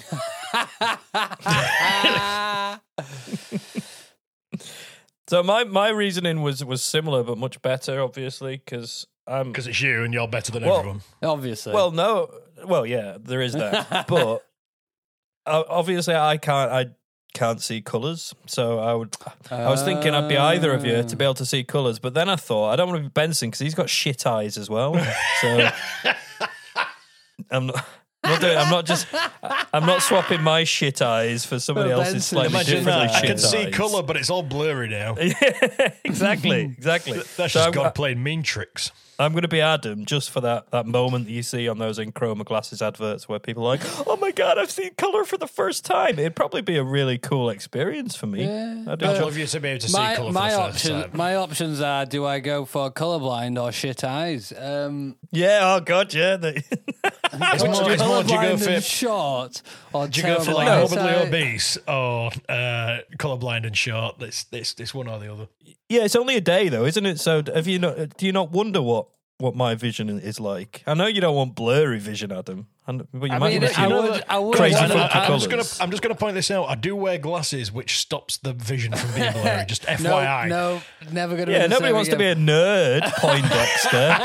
So my, my reasoning was, was similar, but much better, obviously, because I'm... Because it's you and you're better than Well, everyone. Obviously. Well, no. Well, yeah, there is that. But uh, obviously, I can't. I can't see colours. So I would. I was thinking I'd be either of you to be able to see colours. But then I thought I don't want to be Benson because he's got shit eyes as well. So I'm not. I'm not doing. I'm not just. I'm not swapping my shit eyes for somebody Oh, else's Benson. slightly Imagine differently that. I shit can see eyes. colour, but it's all blurry now. Yeah, exactly, exactly. That's So just I'm, God playing mean tricks. I'm going to be Adam just for that, that moment that you see on those Enchroma glasses adverts where people are like, oh my God, I've seen colour for the first time. It'd probably be a really cool experience for me. Yeah, I'd I'd enjoy- love you to be able to see My colour for my the first option time. my options are: do I go for colorblind or shit eyes? Um, yeah, oh God, yeah. The- It's more, it's more, do you go colorblind for and short or do you go for like terrible morbidly eyesight? obese or uh, colourblind and short? It's, it's, it's one or the other. yeah, it's only a day though, isn't it? So have you not, do you not wonder what, what my vision is like? I know you don't want blurry vision, Adam, and, but you I might mean, want to I see would, I would, crazy And I- funky I'm, just gonna, colours. I'm just going to point this out. I do wear glasses, which stops the vision from being blurry. Just F no, Y I. no, never gonna. Yeah, be the nobody same wants to be again. a nerd, Poindexter.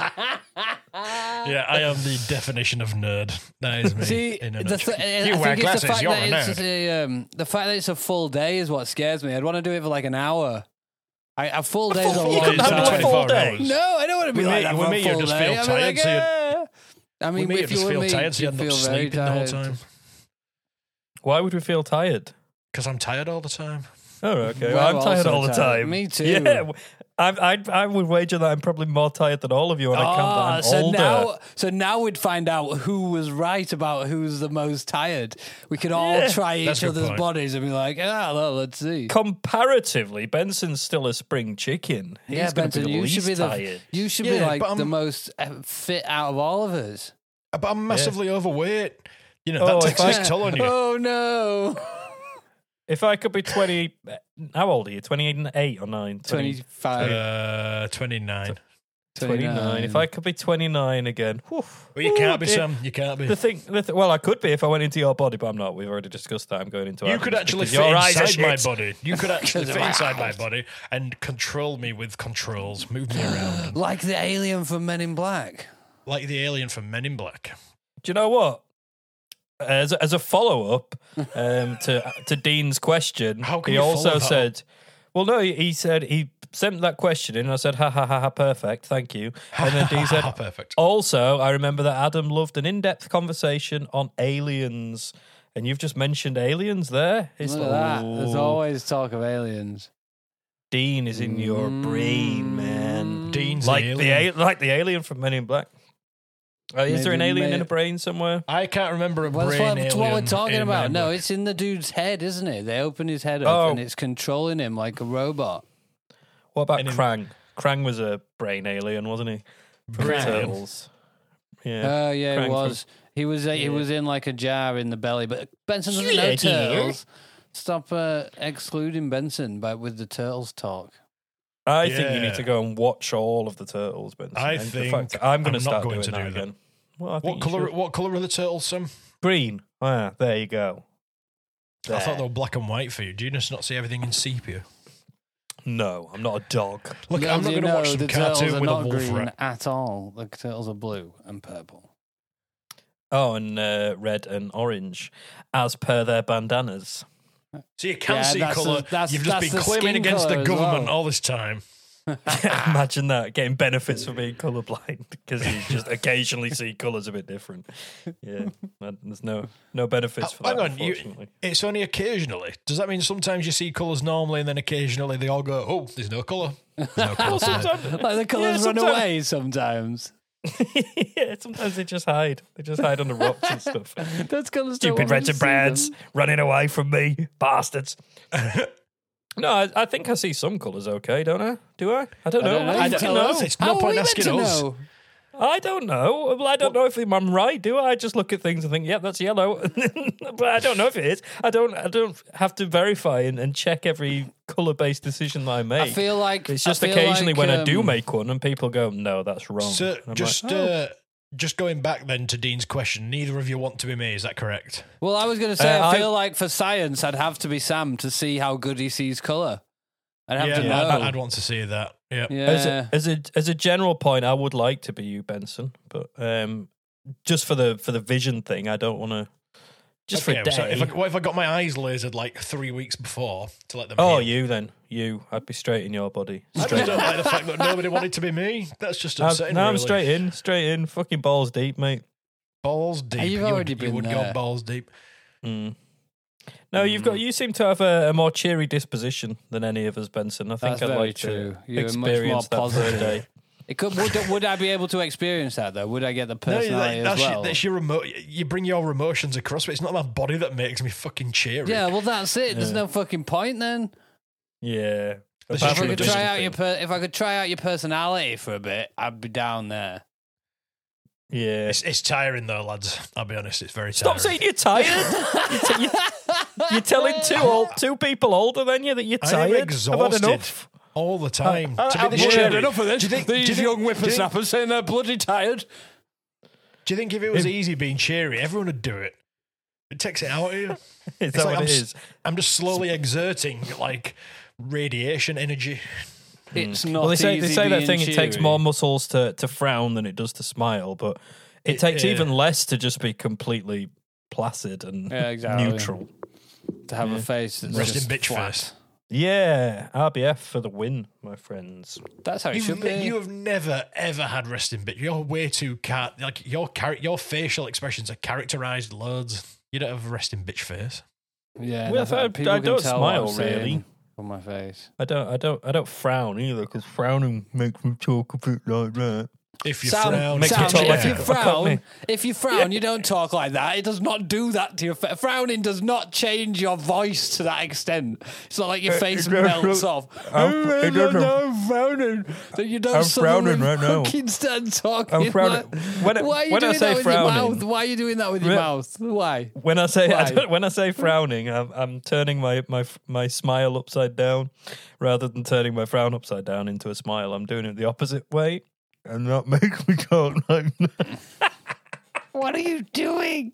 Yeah, I am the definition of nerd. That is me. See, in a the nutshell. th- you I wear think it's glasses, the fact you're that a it's nerd. a, um, the fact that it's a full day is what scares me. I'd want to do it for like an hour. I, a full day is a full- you long couldn't time. handle a full twenty-four day. hours. No, I don't want to be With like me- that with for me, a you full just day. feel I'd be tired, like, so you- yeah. I mean, With me, you if just you were feel me, tired, so you you'd end up feel very sleeping the whole tired. time. Why would we feel tired? Because I'm tired all the time. Oh, okay. We're Well, I'm tired also all the tired. time. Me too. Yeah, I, I, I would wager that I'm probably more tired than all of you on account that Ah, I'm so older. now, so now we'd find out who was right about who's the most tired. We could all Yeah. try That's each a good other's point. bodies and be like, ah, well, let's see. Comparatively, Benson's still a spring chicken. He's yeah, going to Benson, be the you least should be the tired. you should be Yeah, like but the I'm- most uh, fit out of all of us. But I'm massively overweight. You know, Oh, that if takes I- its toll on you. Oh no, If I could be twenty, how old are you? twenty-eight or nine? twenty-five, Uh, twenty-nine. twenty-nine. If I could be twenty-nine again. Whew. Well, you Ooh, can't be, dear. Sam. You can't be. The thing, the th- well, I could be if I went into your body, but I'm not. We've already discussed that. I'm going into You Adam's could actually because fit your eyes are inside my shit. body. You could actually Because fit of inside my eyes. body and control me with controls, move me around, like the alien from Men in Black. like the alien from Men in Black. Do you know what? As a, as a follow up um, to to Dean's question, How can he you follow also that said, "Well, no." He, he said he sent that question in, and I said, "Ha ha ha ha, perfect, thank you." And then Dean said, Perfect. "Also, I remember that Adam loved an in depth conversation on aliens." And you've just mentioned aliens there. It's Look at that. There's oh, always talk of aliens. Dean is in your brain, man. Dean's Like the the alien. a- like the alien from Men in Black. Uh, is there an Maybe- alien may- in a brain somewhere? I can't remember a Well, that's brain what, that's alien. what we're talking in about. Men in No, Black. it's in the dude's head, isn't it? They open his head up Oh. and it's controlling him like a robot. What about And in- Krang? Krang was a brain alien, wasn't he? From Brain alien. Turtles. Yeah. Oh yeah, Krang it from- was. He was uh, he Yeah. was in like a jar in the belly, but Benson doesn't Yeah, know dear. turtles. Stop uh, excluding Benson by with the turtles talk. I think you Yeah. need to go and watch all of the Turtles, Benson. I And the think fact- I'm going I'm to not start going doing to that do that. again. Well, I What think you color? should. What color are the turtles, Sam? Green. Ah, there you go. I thought There. they were black and white for you. Do you just not see everything in sepia? No, I'm not a dog. Look, Little I'm do not you going to know, watch some the turtles cartoon are with a not wolf green rat. at all. The turtles are blue and purple. Oh, and uh, red and orange, as per their bandanas. So you can Yeah, see that's colour. the- that's- You've just that's been the claiming skin against the colour as government well. all this time. Imagine that, getting benefits for being colourblind because you just occasionally see colours a bit different. Yeah, and there's no no benefits for Uh, Hang that, on, you, unfortunately. it's only occasionally. Does that mean sometimes you see colours normally and then occasionally they all go, oh, there's no colour? There's no colour today. Like the colours run sometimes- away sometimes. Yeah, sometimes they just hide. They just hide under rocks and stuff. Those colours Stupid reds and browns running away from me, bastards. No, I, I think I see some colours okay, don't I? Do I? I don't I know. don't know. I You don't tell know. us. It's no How are point we meant asking to us. know? I don't know. Well, I don't know if I'm right, do I? I just look at things and think, "Yep, that's yellow," but I don't know if it is. I don't. I don't have to verify and, and check every color-based decision that I make. I feel like it's I just feel occasionally like, when I do um, make one and people go, "No, that's wrong." So And I'm just like, "Oh." uh, just going back then to Dean's question, neither of you want to be me, is that correct? Well, I was going to say, Uh, I I- feel like for science, I'd have to be Sam to see how good he sees colour. I'd have yeah, to know. I'd, I'd want to see that. Yeah. yeah. As a, as a as a general point, I would like to be you, Benson, but um, just for the for the vision thing, I don't want to. Just for a Okay, day. so if I, what if I got my eyes lasered like three weeks before to let them oh, heal? you then you. I'd be straight in your body. I Straight. just don't like the fact that nobody wanted to be me. That's just I'm, upsetting. no, I'm really. straight in, straight in, fucking balls deep, mate. balls deep. You've you already would, been you would there. go balls deep. Mm. No, you've got. You seem to have a, a more cheery disposition than any of us, Benson. I think That's I'd very like true. to You're much more experience that for a positive. day. It could, would, would I be able to experience that though? Would I get the No, personality that, that's, as well? your, that's your emo- You bring your emotions across, but it's not my body that makes me fucking cheery. Yeah, well, that's it. There's Yeah. no fucking point then. Yeah. This Apart is If from I true, could the doesn't try physical out your thing. per- if I could try out your personality for a bit, I'd be down there. Yeah. It's, it's tiring though, lads. I'll be honest, it's very Stop tiring. saying you're tired. you're, t- you're, you're telling two old, two people older than you that you're I am tired. I've exhausted. had enough. all the time. I, to be I've this heard cheery. enough of this. Do you think- These do you think- young do you think- whippersnappers saying they're bloody tired. Do you think if it was easy being cheery, everyone would do it? It takes it out of you. Is It's that like what I'm, it s- is? I'm just slowly exerting like radiation energy. It's not. Well, they say they easy say that being thing. It takes cheery. more muscles to, to frown than it does to smile, but it, It- takes yeah. even less to just be completely placid and Yeah, exactly. neutral. to have a face that's Rest in just bitch flat. face. Yeah, R B F for the win, my friends. That's how it You've should ne- be. you have never ever had resting bitch. You're way too car- like your char- your facial expressions are characterized loads. You don't have a resting bitch face. yeah, Well, that's I- what- people I can don't tell what I'm smile, saying really. on my face. I don't, I don't, I don't frown either because frowning makes me talk a bit like that. If you Sam, frown, Makes me Sam, talk if like you a- a frown, cockney. if you frown, you don't talk like that. It does not do that to your face. Frowning does not change your voice to that extent. It's not like your Uh, face it doesn't- melts off. I'm- Oh, it doesn't- I'm frowning. That you don't I'm suddenly frowning right now. fucking start talking. I'm frowning. like- When I- Why are you when I doing say that with your frowning- mouth? Why are you doing that with your Re- mouth? Why? When I say I Why? don't, when I say frowning, I'm, I'm turning my, my my smile upside down rather than turning my frown upside down into a smile. I'm doing it the opposite way, and that makes me talk like that. What are you doing?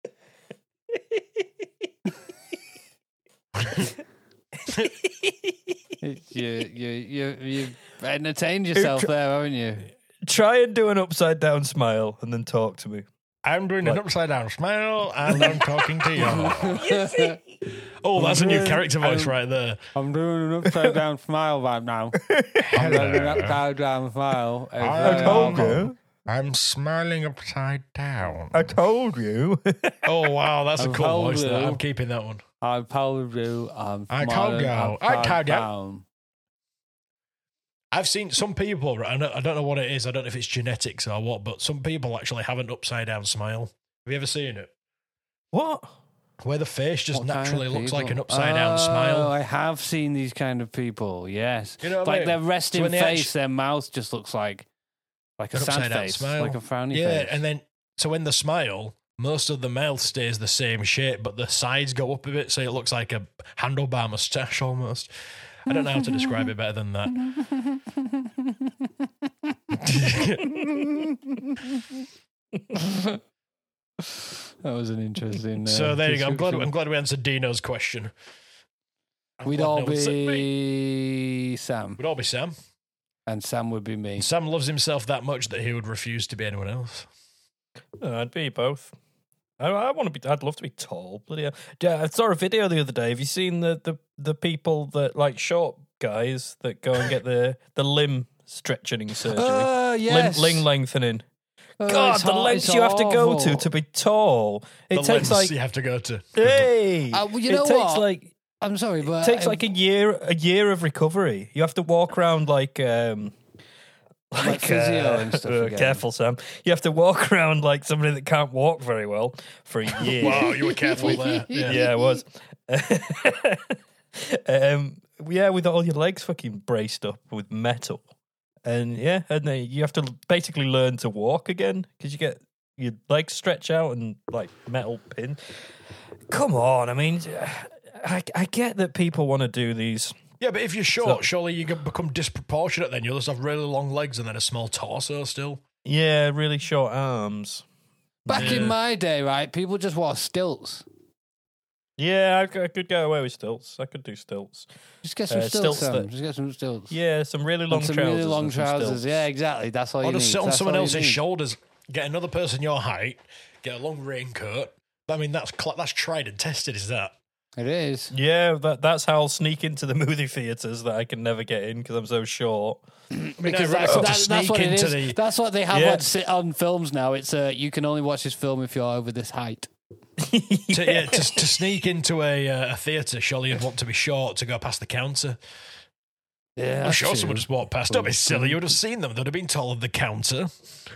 you you you you entertained yourself there, haven't you? Try and do an upside down smile, and then talk to me. I'm doing an upside down smile and I'm talking to you. Oh, that's a new character voice right there. I'm doing an upside down smile right now. I'm doing an upside down smile. I told you. I'm smiling upside down. I told you. Oh wow, that's a I cool told voice. That. you. I'm keeping that one. I told you. I'm I told smiling you. I upside told you. down. I've seen some people. I don't, I don't know what it is. I don't know if it's genetics or what, but some people actually have an upside down smile. Have you ever seen it? What? Where the face just What kind naturally of looks like an people? upside down Oh, smile. I have seen these kind of people. Yes, You know what I like mean? their So resting when they face, actu- their mouth just looks like like a An sad upside down face, smile. like a frowny Yeah, face. and then so when they smile, most of the mouth stays the same shape, but the sides go up a bit, so it looks like a handlebar mustache almost. I don't know how to describe it better than that. That was an interesting. Uh, So there you go. I'm glad. description. I'm glad we answered Dino's question. I'm We'd glad all no one said me. be Sam, We'd all be Sam. and Sam would be me. And Sam loves himself that much that he would refuse to be anyone else. Uh, I'd be both. I, I want to be. I'd love to be tall. Bloody hell. Yeah, I saw a video the other day. Have you seen the the, the people that like short guys that go and get the the limb stretchening surgery, Oh yes, limb, limb lengthening? Oh, God, it's the hor- lengths it's you have to go awful. to to be tall. It The takes lengths like you have to go to. hey, Uh, well, you it know takes what? like I'm sorry, but it takes I- like a year a year of recovery. You have to walk around like um like, physio uh, and stuff uh, again. careful, Sam. You have to walk around like somebody that can't walk very well for a year. Wow, you were careful there. Yeah. Yeah, it was. um, yeah, with all your legs fucking braced up with metal, and yeah, and then you have to basically learn to walk again because you get your legs stretch out and like metal pin. Come on, I mean, I, I get that people want to do these. Yeah, but if you're short, surely you can become disproportionate then. You'll just have really long legs and then a small torso still. Yeah, really short arms. back Yeah. in my day, right? People just wore stilts. Yeah, I, c- I could go away with stilts. I could do stilts. Just get some Uh, stilts. stilts Sam. that- Just get some stilts. Yeah, some really And long some trousers. really long and some trousers. stilts. Yeah, exactly. That's all Or you need. just sit on That's someone all you else's need. shoulders, get another person your height, get a long raincoat. I mean, that's cl- that's tried and tested, is that? It is. Yeah, that, that's how I'll sneak into the movie theaters that I can never get in because I'm so short. I mean, Because I that's, got to that's, that's sneak what it into is. the. That's what they have Yeah. on, sit on films now. It's uh, you can only watch this film if you're over this height. To, yeah, to, to sneak into a, uh, a theatre, surely you'd want to be short to go past the counter. Yeah, I'm sure someone just walked past. Don't be silly. You would have seen them. They'd have been told the counter.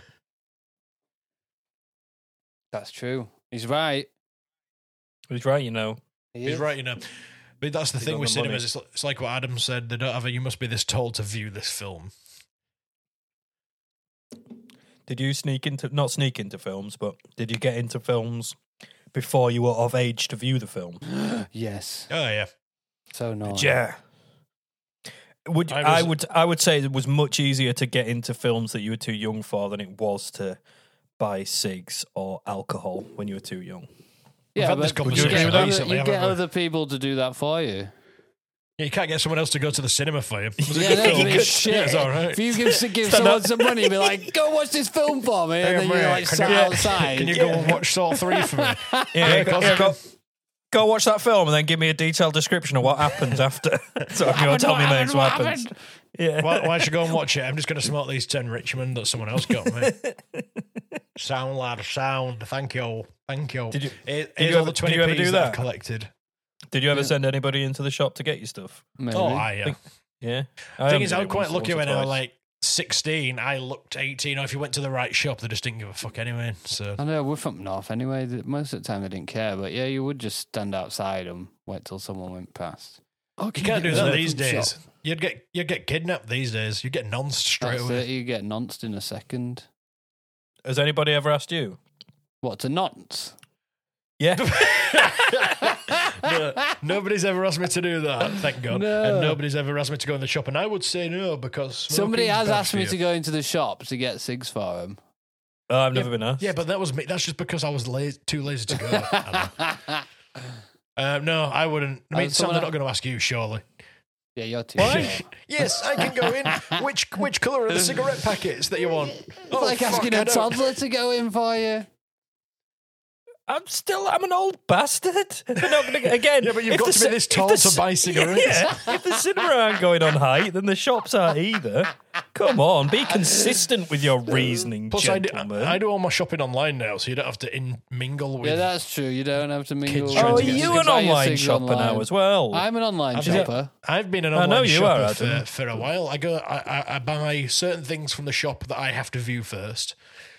That's true. He's right. He's right, you know. He He's is. right, you know. But that's the He's thing on with the cinemas. money. It's, li- it's like what Adam said. They don't have a. You must be this told to view this film. Did you sneak into, not sneak into films, but did you get into films before you were of age to view the film? Yes. Oh yeah. So no. Yeah. Would I I, was- would I would say it was much easier to get into films that you were too young for than it was to buy cigs or alcohol when you were too young. Yeah, had this but conversation you get, other, recently, you get haven't we? other people to do that for you. Yeah, you can't get someone else to go to the cinema for you. Was it Yeah, a good that's film? a bit shit. Yeah, it's all right. If you give, give someone some money, be like, go watch this film for me, and Hey, then you're mate, like can sat you- outside. Can you go and watch Saw three for me? Yeah, Yeah, go, of yeah, course. go, go watch that film and then give me a detailed description of what happens after. So you know, tell me, mates, what happens. Yeah. Why, why should I go and watch it? I'm just going to smoke these ten Richmond that someone else got me. Sound, lad, sound. Thank you. Thank you. Did you- Here- did Here's you all ever- the twenty did you ever p's do that I've that? collected. Did you ever Yeah. send anybody into the shop to get you stuff? Maybe. Oh, I, yeah. Think- Yeah. The thing is, I was quite lucky when I was like sixteen. I looked eighteen. Or if you went to the right shop, they just didn't give a fuck anyway. So I know we're from north anyway. th- Most of the time they didn't care, but yeah, you would just stand outside and wait till someone went past. Oh, you can't do get that a these different days. shop? You'd get you'd get kidnapped these days. You get nonced straight That's away. it. You get nonced in a second. Has anybody ever asked you? What to nonce? Yeah. No, nobody's ever asked me to do that, thank God. No. And nobody's ever asked me to go in the shop, and I would say no because Somebody smoking's has bad asked for me you. to go into the shop to get cigs for him. Oh, I've never been asked. Yeah, but that was me. That's just because I was lazy, too lazy to go. um, no, I wouldn't. I mean, Uh, Sam, someone they're el- not going to ask you, surely. Yeah, you're too Why? short. Yes, I can go in. Which which colour are the cigarette packets that you want? Oh, Like fuck, asking I a don't- toddler to go in for you. I'm still, I'm an old bastard. They're not gonna, again, Yeah, but you've if got the to be ci- this if tall the to ci- buy cigarettes. Yeah, if the cinema aren't going on height, then the shops aren't either. Come on, be consistent with your reasoning, Plus, I do, gentlemen. I do all my shopping online now, so you don't have to in mingle with. Yeah, that's true. You don't have to mingle. Kids with- trying oh, to are get you can an buy your online cigs shopper now online. as well? I'm an online I've- shopper. I've been an I know online you shopper are, for, Adam. for a while. I go, I, I, I buy certain things from the shop that I have to view first,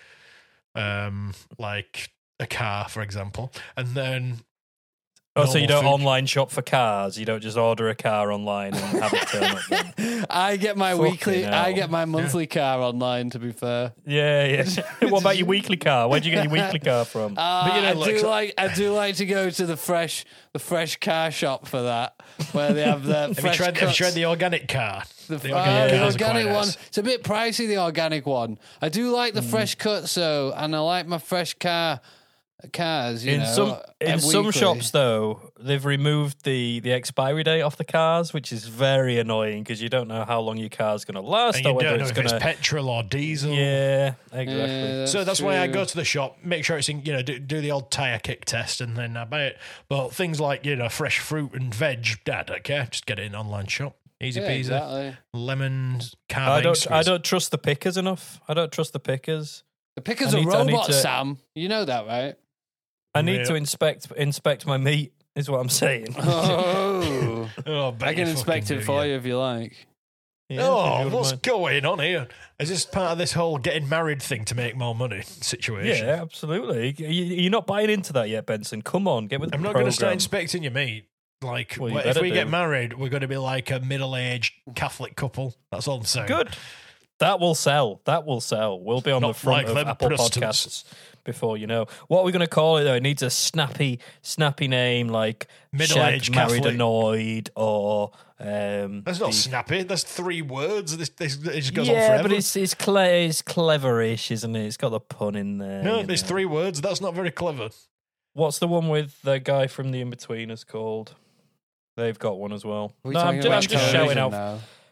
um, like a car, for example, and then. oh, so you don't normal food. online shop for cars? You don't just order a car online and have it turn up then? I get my Fucking weekly. hell. I get my monthly car online. To be fair, Yeah, yeah. What about your weekly car? Where'd you get your weekly car from? uh, But you know, I like- do like. I do like to go to the fresh, the fresh car shop for that, where they have the Have you fresh tried? Have you cuts. tried the organic car? The, The uh, organic the cars are quite organic one. nice. It's a bit pricey. The organic one. I do like the Hmm. fresh cuts though, and I like my fresh car cars. You in know, some in uh, some weekly. shops though, they've removed the the expiry date off the cars, which is very annoying because you don't know how long your car's going to last And or you whether don't know it's if going it's to. petrol or diesel. Yeah, exactly. Yeah, So that's why I true. go to the shop, make sure it's in, you know, do, do the old tire kick test, and then I buy it. But things like, you know, fresh fruit and veg, I don't care. Just get it in online shop, easy Yeah, peasy. exactly. Lemons, I carvings. don't. I don't trust the pickers enough. I don't trust the pickers. The picker's I a need to- I need robot, to- Sam. You know that, right? I need Yeah. to inspect inspect my meat. Is what I'm saying. Oh, Oh, bet I can you inspect fucking it do, for yeah. you if you like. Yeah, if Oh, you wouldn't what's mind. going on here? Is this part of this whole getting married thing to make more money situation? Yeah, absolutely. You, you're not buying into that yet, Benson. Come on, get with the I'm not program. going to start inspecting your meat. Like, Well, you if better we get do. married, we're going to be like a middle-aged Catholic couple. That's all I'm saying. Good. That will sell. That will sell. We'll be on Not the front like of them Apple Protestants. Podcasts before you know. What are we going to call it though? It needs a snappy, snappy name like Middle-aged Shagged, Married, Catholic. Annoyed, or um. That's not the- snappy. That's three words. This, this it just goes on yeah, forever. but it's it's, cle- it's cleverish, isn't it? It's got the pun in there. no, you it's know. three words. That's not very clever. What's the one with the guy from the In-Betweeners called? They've got one as well. Are we No, I'm, talking ju- I'm about just shouting television out. now?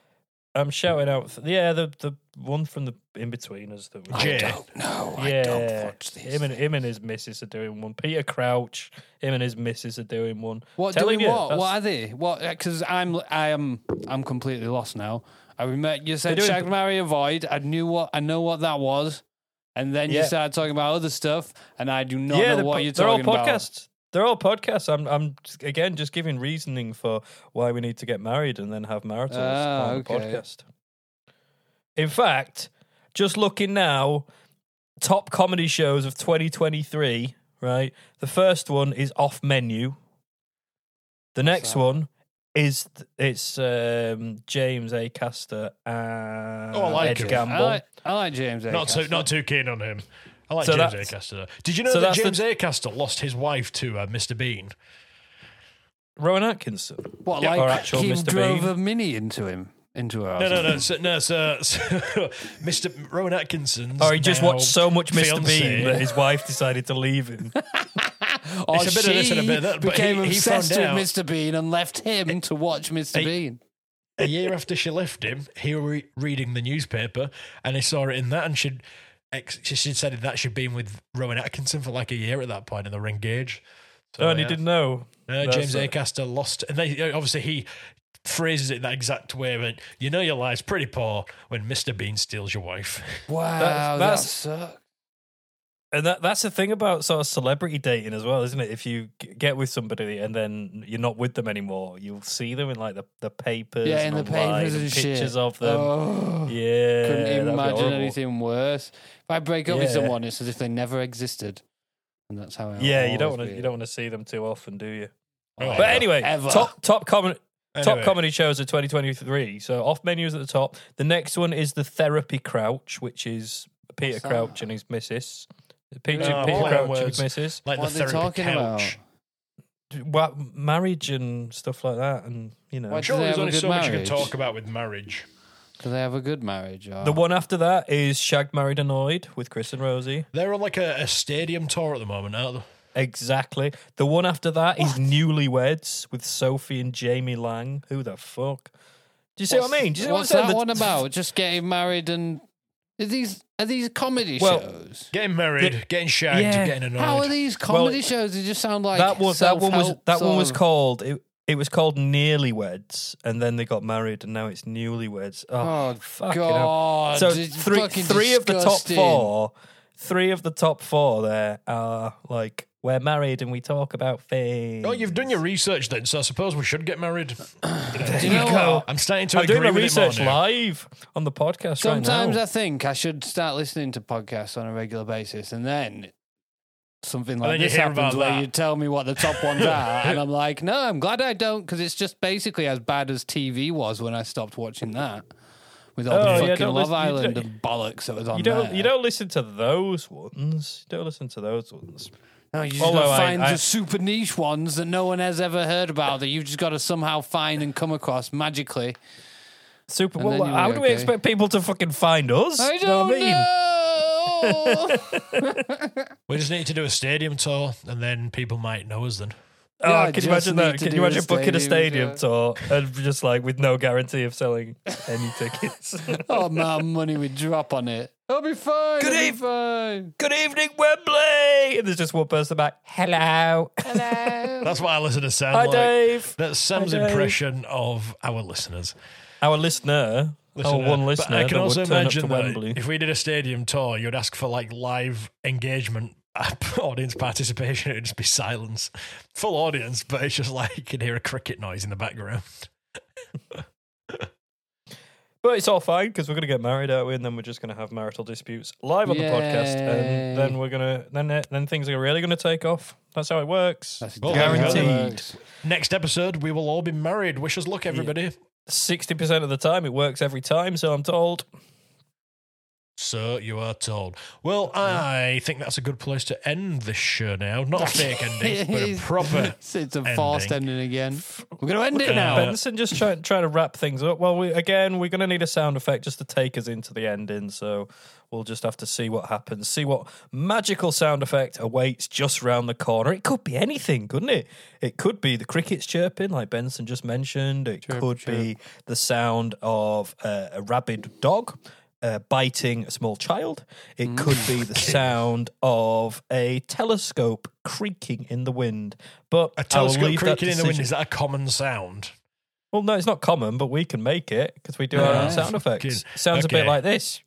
I'm shouting out. Yeah, the the one from the in-betweeners. That was Jay. I don't know. Yeah, I don't watch this. him and him and his missus are doing one. Peter Crouch, him and his missus are doing one. What Telling doing you, what? that's- What are they? What? Because I'm I am I'm completely lost now. I remember you said They're doing- Shag, Marry, Avoid. I knew what I know what that was, and then you Yeah. started talking about other stuff, and I do not yeah, know they're, what po- you're they're all talking about. podcasts. They're all podcasts. I'm, I'm just- again just giving reasoning for why we need to get married and then have maritals Ah, on okay. the podcast. In fact, just looking now, top comedy shows of twenty twenty-three. Right, the first one is Off Menu. The next that? one is it's um, James Acaster and Oh, I like Ed him. Gamble. I like, I like James. Not too, Acaster. not too keen on him. I like So James that's- Acaster. Though. Did you know so that that's the- James Acaster lost his wife to uh, Mister Bean? Rowan Atkinson. What, Yeah, like or actual he Mister drove Bean. a mini into him, into her? or No, no, no, something? so, no. So, so Mister Rowan Atkinson's. Or he just now watched so much Mister fiancé. Bean that his wife decided to leave him. Or It's a bit of this and a she bit of that, but became he- he obsessed found with out- Mister Bean and left him to watch Mister He- Bean. A year after she left him, he was re- reading the newspaper, and he saw it in that, and she'd ex- she she'd said that she'd been with Rowan Atkinson for like a year at that point, and they were engaged. So, Oh, and he yeah. didn't know. Uh, That's James it. Acaster lost, and they, obviously he phrases it that exact way. But you know your life's pretty poor when Mister Bean steals your wife. Wow, That's- that that's- sucks. And that that's the thing about sort of celebrity dating as well, isn't it? If you g- get with somebody and then you're not with them anymore, you'll see them in like the, the papers, Yeah, in and the online papers and pictures shit. of them. Oh, Yeah, couldn't that'd be imagine horrible. anything worse. If I break up with Yeah. someone, it's as if they never existed, and that's how. I'll Yeah, you don't always want to be. you don't want to see them too often, do you? Oh, But anyway, Ever. top top comedy top Anyway, comedy shows of twenty twenty-three. So Off Menu is at the top. The next one is the Therapy Crouch, which is Peter What's that? Crouch and his missus. Peter, Oh, Peter play on Crouch and words. his missus. like What the are they therapy talking couch. about? Well, marriage and stuff like that, and you know. What- Sure, Do they there's have a only good so much you can marriage? talk about with marriage. Do they have a good marriage? Or? The one after that is Shag, Married, Annoyed with Chris and Rosie. They're on like a, a stadium tour at the moment, aren't they? Exactly. The one after that is Newlyweds with Sophie and Jamie Lang. Who the fuck? Do you see what I mean? Do you see What's what I'm that saying? one The- about? Just getting married and are these are these comedy Well, shows? Getting married, Yeah. getting shagged, Yeah. getting annoyed. How are these comedy shows? They just sound like that one. That one was self-help that one was sort of- called. It, it was called Nearly Weds, and then they got married, and now it's Newlyweds. Oh, Oh fucking hell. God! So it's three fucking three of the top disgusting. four, three of the top four there are like we're married and we talk about things. Oh, you've done your research then, so I suppose we should get married. There you know what? I'm starting to I'm agree doing my with research it more now. live on the podcast Sometimes right now. I think I should start listening to podcasts on a regular basis, and then something like then you this hear happens about where that. you tell me what the top ones are, and I'm like, no, I'm glad I don't, because it's just basically as bad as T V was when I stopped watching that. With all Oh, the yeah, fucking don't Love listen- you Island don't- and bollocks that was on You don't. there. You don't listen to those ones. You don't listen to those ones. No, you just Although got to I- find I- the super niche ones that no one has ever heard about that you've just got to somehow find and come across magically. Super. And Well, then you'll how be do we okay. expect people to fucking find us? I You know don't what I mean? know. We just need to do a stadium tour, and then people might know us then. Oh, Yeah, I can you just imagine need that? to Can do you a imagine booking a stadium stadium tour and just like with no guarantee of selling any tickets? Oh, my money would drop on it. I'll be fine. Good I'll eve- be fine. Good evening, Wembley. And there's just one person back. Hello. Hello. That's what our listeners sound Hi, like. Dave. That's Sam's Hi, Dave. impression of our listeners. Our listener. Listener. Our one But listener. I can that also would turn up imagine to that Wembley. if we did a stadium tour, you'd ask for like live engagement, audience participation. It'd just be silence, full audience, but it's just like you can hear a cricket noise in the background. But it's all fine because we're going to get married, aren't we? And then we're just going to have marital disputes live on the podcast, Yay. and then we're going to then uh, then things are really going to take off. That's how it works. That's Well, exactly how it guaranteed. works. Next episode, we will all be married. Wish us luck, everybody. Sixty percent of the time, it works every time. So I'm told. So you are told. Well, I think that's a good place to end this show now. Not a fake ending, but a proper It's, it's a ending. forced ending again. We're going to end it now. Benson just trying trying to wrap things up. Well, we, again, we're going to need a sound effect just to take us into the ending. So we'll just have to see what happens. See what magical sound effect awaits just round the corner. It could be anything, couldn't it? It could be the crickets chirping, like Benson just mentioned. It Chirp, could chirp. be the sound of uh, a rabid dog. Uh, biting a small child. It could be the sound of a telescope creaking in the wind. But A I will telescope leave that creaking in the wind, decision- is that a common sound? Well, no, it's not common, but we can make it because we do our Yeah. own sound effects. Fucking- Sounds a bit okay. like this.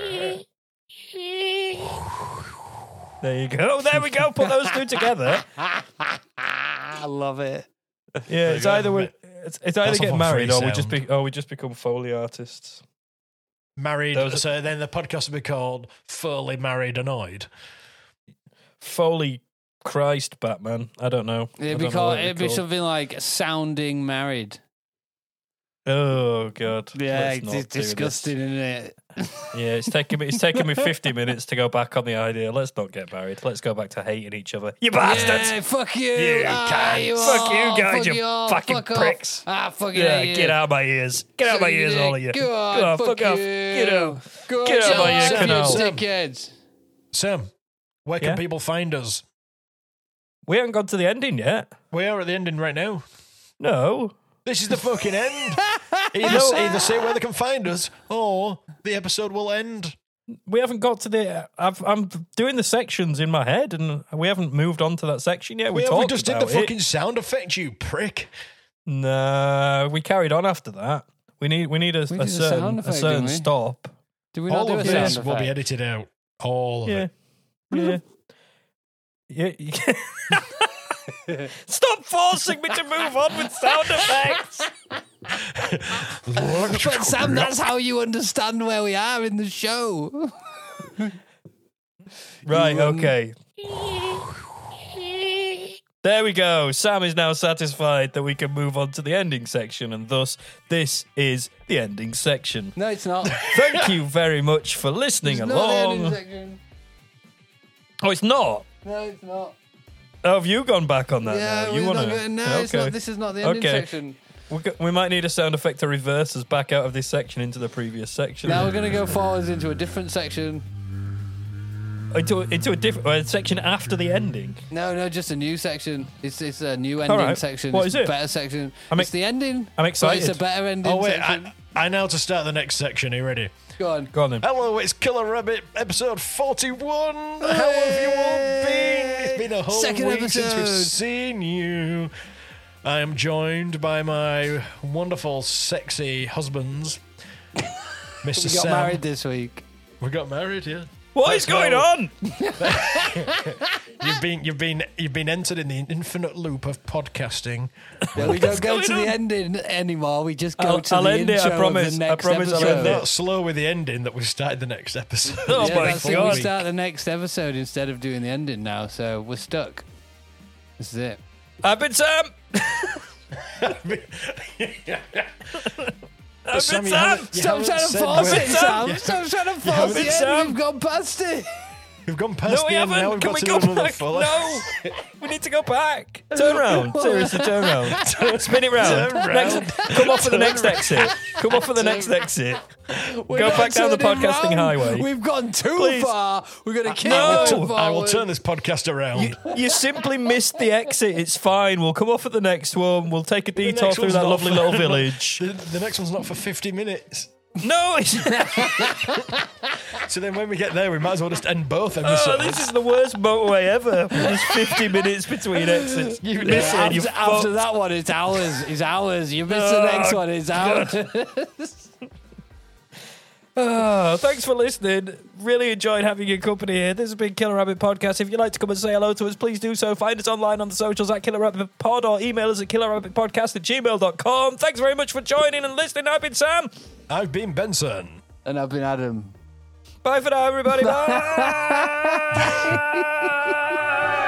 There you go. There we go. Put those two together. I love it. Yeah, it's go. either we, it's, it's either That's get off on married free or we just sound. be or we just become Foley artists. Married, Those are- so then the podcast will be called Fully Married Annoyed. Foley Christ Batman. I don't know. I It'd be, don't know called, what it'd be something like Sounding Married. Oh god. Yeah, Let's it's, not it's do this. disgusting, isn't it? Yeah, it's taken me. It's taken me fifty minutes to go back on the idea. Let's not get married. Let's go back to hating each other. You bastards! Yeah, fuck you. You ah, can't. you Fuck you all, guys, fuck you all, fucking fuck off. pricks. Ah, fucking Yeah, hate get you. out of my ears. Get out of my Suck ears, your all of dick. you. Go on, on, fuck fuck off. you. Get out. Go Get out of my on, ear suck canal. your dickheads. Sam, where can Yeah? people find us? We haven't got to the ending yet. We are at the ending right now. No. This is the fucking end. Either, either say where they can find us, or the episode will end. We haven't got to the. I've, I'm doing the sections in my head, and we haven't moved on to that section yet. We, We, we talked just did about the fucking it. sound effect, you prick. No, we carried on after that. We need. We need a, We a did a certain, sound a effect, certain didn't we? stop. Did we not All do of a this sound will be effect? edited out. All of Yeah. it. Yeah. Yeah. Stop forcing me to move on with sound effects. But Sam, that's how you understand where we are in the show. Right, okay. There we go. Sam is now satisfied that we can move on to the ending section, and thus this is the ending section. No, it's not. Thank you very much for listening It's not the ending along. section. Oh, it's not. No, it's not. Oh, have you gone back on that Yeah, now? we're You not want going, no, to? it's not. This is not the ending Okay. section. We go- we might need a sound effect to reverse us back out of this section into the previous section. Now we're going to go forwards into a different section. into, into a different uh, section after the ending. No, no, just a new section. It's it's a new ending right. section. What it's is it? a better section. I'm it's ex- the ending. I'm but excited. it's a better ending Oh, wait. section. I, I know to start the next section. Are you ready? Go on. Go on then. Hello, it's Killer Rabbit, episode forty-one. How have you all been? It's been a whole Second week since we've episode. seen you. I am joined by my wonderful, sexy husbands, Mister We got Sam. married this week. We got married, yeah. What is going on? You've been, you've been, you've been entered in the infinite loop of podcasting. Yeah, we don't go going to on? the ending anymore. We just go I'll- to I'll the end it, I intro promise. of the I next promise I'll episode. end it. Not slow with the ending that we started the next episode. Oh yeah, my that's it. God. We start the next episode instead of doing the ending now, so we're stuck. This is it. I've been Sam. I've been Sam, you Sam. haven't- you Stop haven't trying to said force where- it, Sam. Stop trying to force haven't it. Sam. We've gone past it. We've gone past No, we the end. Now haven't. we've Can got we to go do another back? follow. No, we need to go back. Turn around. Seriously, turn around. Spin it round. Turn Next, round. come off at the next exit. Come off at the next exit. We're Go not back down the turning podcasting round. highway. We've gone too Please. far. We're going to keep No. moving I will forward. turn this podcast around. You, you simply missed the exit. It's fine. We'll come off at the next one. We'll take a The detour next through one's that not lovely for- little village. The, the next one's not for fifty minutes. No, it's, So then when we get there, we might as well just end both oh, episodes. this is the worst motorway ever. There's fifty minutes between exits. You miss it. You After, after fucked. that one, it's ours. It's ours. You miss Oh, the next one. It's ours. Oh, thanks for listening. Really enjoyed having your company here. This has been Killer Rabbit Podcast. If you'd like to come and say hello to us, please do so. Find us online on the socials at Killer Rabbit Pod or email us at killerrabbitpodcast at gmail dot com. Thanks very much for joining and listening. I've been Sam. I've been Benson. And I've been Adam. Bye for now, everybody. Bye.